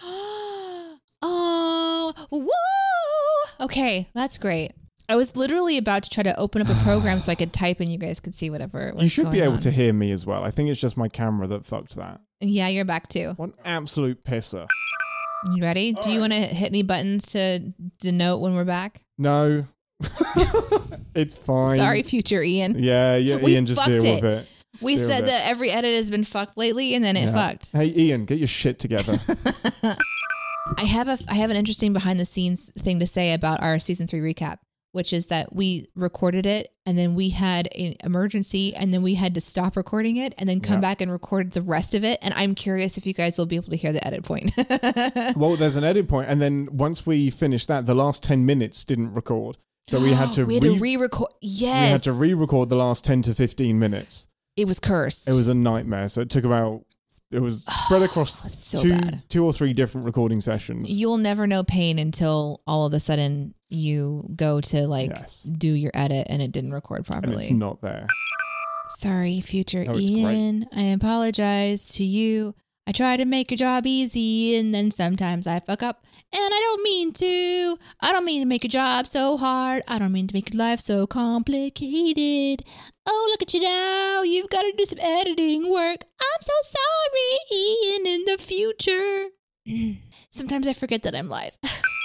Oh, whoa. Okay, that's great. I was literally about to try to open up a program so I could type and you guys could see whatever was You should be going able on. to hear me as well. I think it's just my camera that fucked that. Yeah, you're back too. What an absolute pisser. You ready? Do you want to hit any buttons to denote when we're back? No. It's fine. Sorry, future Ian. Yeah, yeah, We Ian, just fucked deal it. with it. We Deal said with it. that every edit has been fucked lately and then it Yeah. fucked. Hey, Ian, get your shit together. I have a I have an interesting behind the scenes thing to say about our season three recap, which is that we recorded it and then we had an emergency and then we had to stop recording it and then come yeah. back and record the rest of it. And I'm curious if you guys will be able to hear the edit point. Well, there's an edit point, and then once we finished that, the last ten minutes didn't record. So we had to we had re- to re-record. Yes. We had to re-record the last ten to fifteen minutes. It was cursed. It was a nightmare. So it took about, it was spread across so two, bad. two or three different recording sessions. You'll never know pain until all of a sudden you go to like Yes. do your edit and it didn't record properly. And it's not there. Sorry, future No, it's Ian. I apologize to you. I try to make your job easy and then sometimes I fuck up. And I don't mean to. I don't mean to make your job so hard. I don't mean to make your life so complicated. Oh, look at you now. You've got to do some editing work. I'm so sorry, Ian, in the future. Sometimes I forget that I'm live.